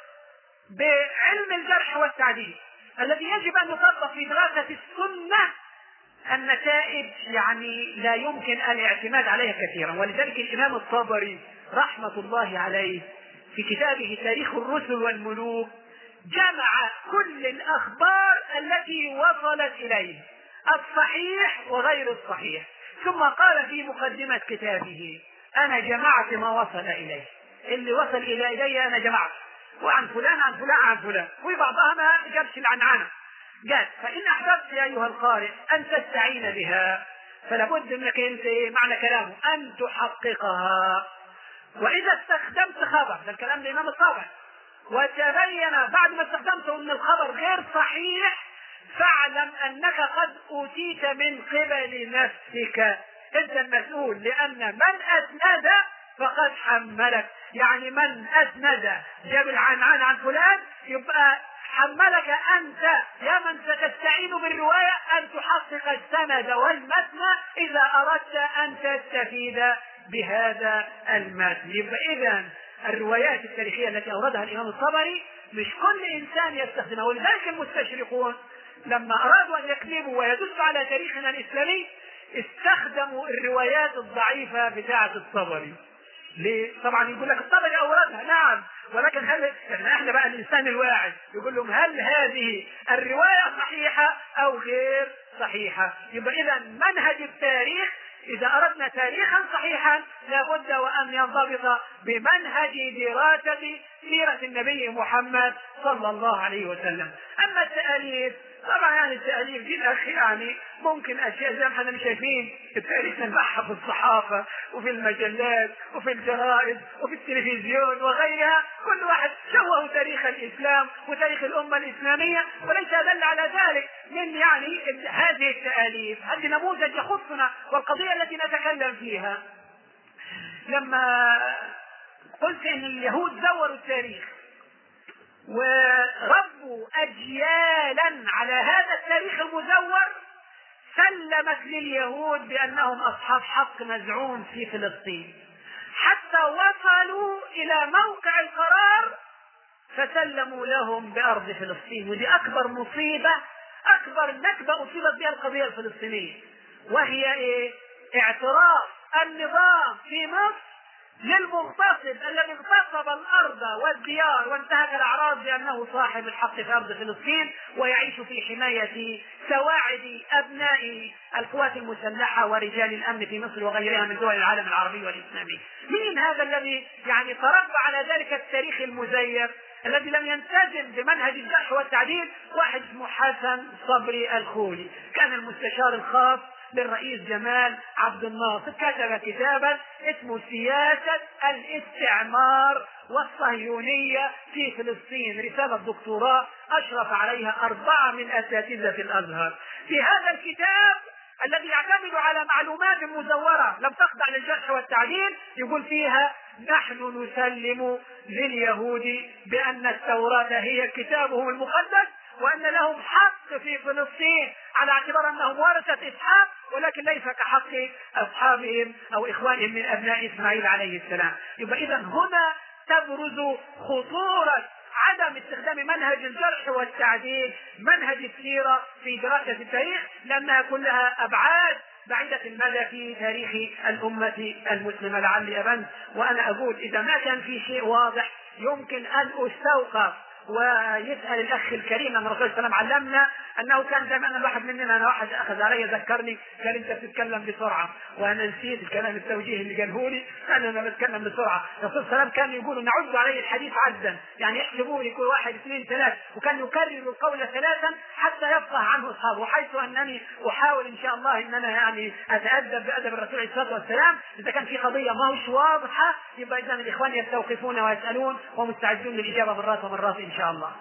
بعلم الجرح والتعديل الذي يجب أن يطبق في دراسة السنة، النتائج يعني لا يمكن الاعتماد عليها كثيرا. ولذلك الإمام الطبري رحمة الله عليه في كتابه تاريخ الرسل والملوك جمع كل الأخبار التي وصلت إليه، الصحيح وغير الصحيح، ثم قال في مقدمة كتابه: أنا جمعت ما وصل إليه، اللي وصل إلى إلي أنا جمعت، وعن فلان عن فلان عن فلان، وبعضها ما جابش العنعنة. قال: فإن أحببت يا أيها القارئ أن تستعين بها فلابد أنك أنت معنى كلامه أن تحققها. وإذا استخدمت خبر، ده الكلام الإمام الطبري، وتبين بعد ما استخدمته أن الخبر غير صحيح، فاعلم أنك قد أوتيت من قبل نفسك، أنت المسؤول، لأن من أسند فقد حملك. يعني من أسند جاب العنعان عن فلان يبقى حملك أنت يا من ستستعين بالرواية أن تحقق السند والمتن إذا أردت أن تستفيد بهذا المتن. يبقى إذن الروايات التاريخية التي أوردها الإمام الطبري مش كل إنسان يستخدمها، ولذلك المستشرقون لما أرادوا أن يكذبوا ويدسوا على تاريخنا الإسلامي استخدموا الروايات الضعيفة بتاعة الطبري. ليه؟ طبعا يقول لك الطبري أوردها، نعم، ولكن هل احنا بقى الإنسان الواعي يقول لهم هل هذه الرواية صحيحة أو غير صحيحة؟ يبقى إذا منهج التاريخ إذا أردنا تاريخا صحيحا لابد وأن ينضبط بمنهج دراسة سيرة النبي محمد صلى الله عليه وسلم. أما التأليف طبعا يعني التأليف دي الأخ يعني ممكن أشياء زي ما احنا مش شايفين التاريخ نبحث في الصحافة وفي المجلات وفي الجرائد وفي التلفزيون وغيرها، كل واحد شوه تاريخ الإسلام وتاريخ الأمة الإسلامية، وليس دل على ذلك من يعني هذه التأليف. هذه نموذج يخصنا والقضية التي نتكلم فيها. لما قلت إن اليهود زوروا التاريخ وربوا أجيالا على هذا التاريخ المزور، سلمت لليهود بأنهم أصحاب حق مزعوم في فلسطين، حتى وصلوا إلى موقع القرار فسلموا لهم بأرض فلسطين. ودي أكبر مصيبة، أكبر نكبة أصيبت بها القضية الفلسطينية، وهي إيه؟ اعتراف النظام في مصر للمغتصب الذي اغتصب الأرض والديار وانتهك الأعراض بأنه صاحب الحق في أرض فلسطين ويعيش في حماية سواعد أبناء القوات المسلحة ورجال الأمن في مصر وغيرها من دول العالم العربي والإسلامي. مين هذا الذي يعني تربى على ذلك التاريخ المزيف الذي لم يلتزم بمنهج الجرح والتعديل؟ واحد اسمه حسن صبري الخولي، كان المستشار الخاص للرئيس جمال عبد الناصر، كتب كتابا اسمه سياسة الاستعمار والصهيونية في فلسطين، رسالة دكتوراه أشرف عليها أربعة من أساتذة الأزهر. في هذا الكتاب الذي يعتمد على معلومات مزورة لم تخضع للجرح والتعديل يقول فيها نحن نسلم لليهود بأن التوراة هي كتابهم المقدس وأن لهم حق في فلسطين على اعتبار أنهم ورثة إسحاق، ولكن ليس كحق أصحابهم أو إخوانهم من أبناء إسماعيل عليه السلام. يبقى إذن هنا تبرز خطورة عدم استخدام منهج الجرح والتعديل، منهج السيرة في دراسة التاريخ، لأنها كلها أبعاد بعيدة المدى في تاريخ الأمة المسلمة. لعلي أبن وأنا أقول إذا ما كان في شيء واضح يمكن أن أستوقف ويسأل الأخ الكريم أن الرسول صلى الله عليه وسلم علمنا أنه كان دائما أنا واحد مننا أنا واحد أخذ علي ذكرني قال أنت بتتكلم بسرعة، وأنا نسيت الكلام التوجيه اللي قاله لي أنا أنا بتكلم بسرعة. الرسول صلى الله عليه وسلم كان يقول نعد عليه الحديث عدا، يعني يحسبوا لي كل واحد اثنين ثلاث، وكان يكرر القول ثلاثا حتى يفقه عنه أصحابه، وحيث أنني أحاول إن شاء الله أن أنا يعني أتأدب بأدب الرسول عليه الصلاة والسلام. إذا كان في قضية ما هوش واضحة يبقى إذن الإخوان يستوقفون ويسألون ومستعدون للإجابة مرات ومرات إن شاء الله.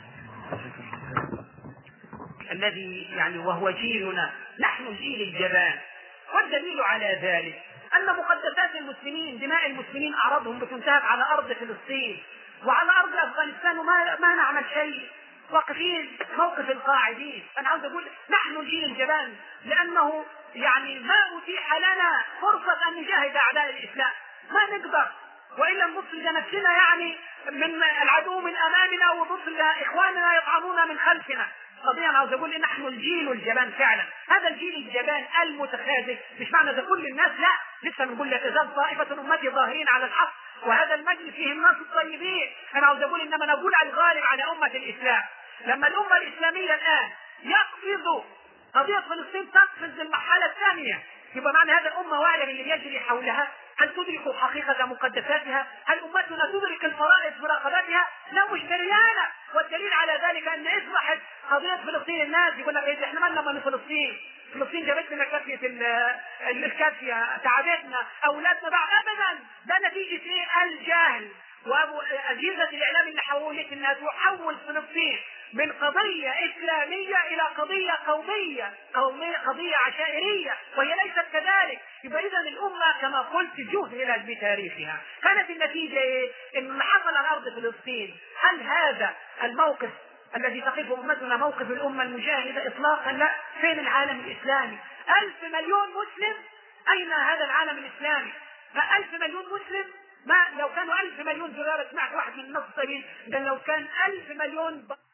الذي يعني وهو جيلنا، نحن جيل الجبان، والدليل على ذلك أن مقدسات المسلمين دماء المسلمين أعراضهم بتنتهك على أرض فلسطين وعلى أرض أفغانستان وما ما نعمل شيء، واقفين موقف القاعدين. أنا عاوز أقول نحن جيل الجبان لأنه يعني ما أتيح لنا فرصة أن نجاهد أعداء الإسلام، ما نقدر، وإلا نبص لنفسنا يعني من العدو من أمامنا ونبص لإخواننا يطعنون من خلفنا. قضية أنا عاوز أقول إن نحن الجيل الجبان فعلا، هذا الجيل الجبان المتخاذل، مش معنى ده كل الناس، لا، لسه بنقول لا تزال طائفة أمتي ظاهرين على الحق وهذا المجلس فيه الناس الطيبين. أنا عاوز أقول إنما نقول على الغالب على أمة الإسلام. لما الأمة الإسلامية الآن يقفز قضية فلسطين تقفز للمرحلة الثانية، يبقى معنى هذا الأمة واعية باللي يجري حولها. هل تدرك حقيقة مقدساتها؟ هل أمتنا تدرك الفرائض في رقبتها؟ لا، مش دريانة. والدليل على ذلك أن إصبحت قضية فلسطين الناس يقول لك إيه إحنا مالنا من فلسطين؟ فلسطين جابت لنا كافية الكافية، تعبتنا، أولادنا ضاعوا. أبدا، ده نتيجة ايه؟ الجهل. وأجهزة الإعلام اللي حاولت أنها تحول فلسطين من قضية إسلامية إلى قضية قومية، قومية قضية عشائرية، وهي ليست كذلك. يبقى إذا الأمة كما قلت جهلت بتاريخها. كانت النتيجة إيه؟ إن اللي حصل على أرض فلسطين، هل هذا الموقف الذي تقف أمتنا موقف الأمة المجاهدة إطلاقا؟ لا. فين العالم الإسلامي؟ ألف مليون مسلم، أين هذا العالم الإسلامي؟ فألف مليون مسلم، ما لو كانوا ألف مليون دولار، سمعت واحد من النص، لو كان ألف مليون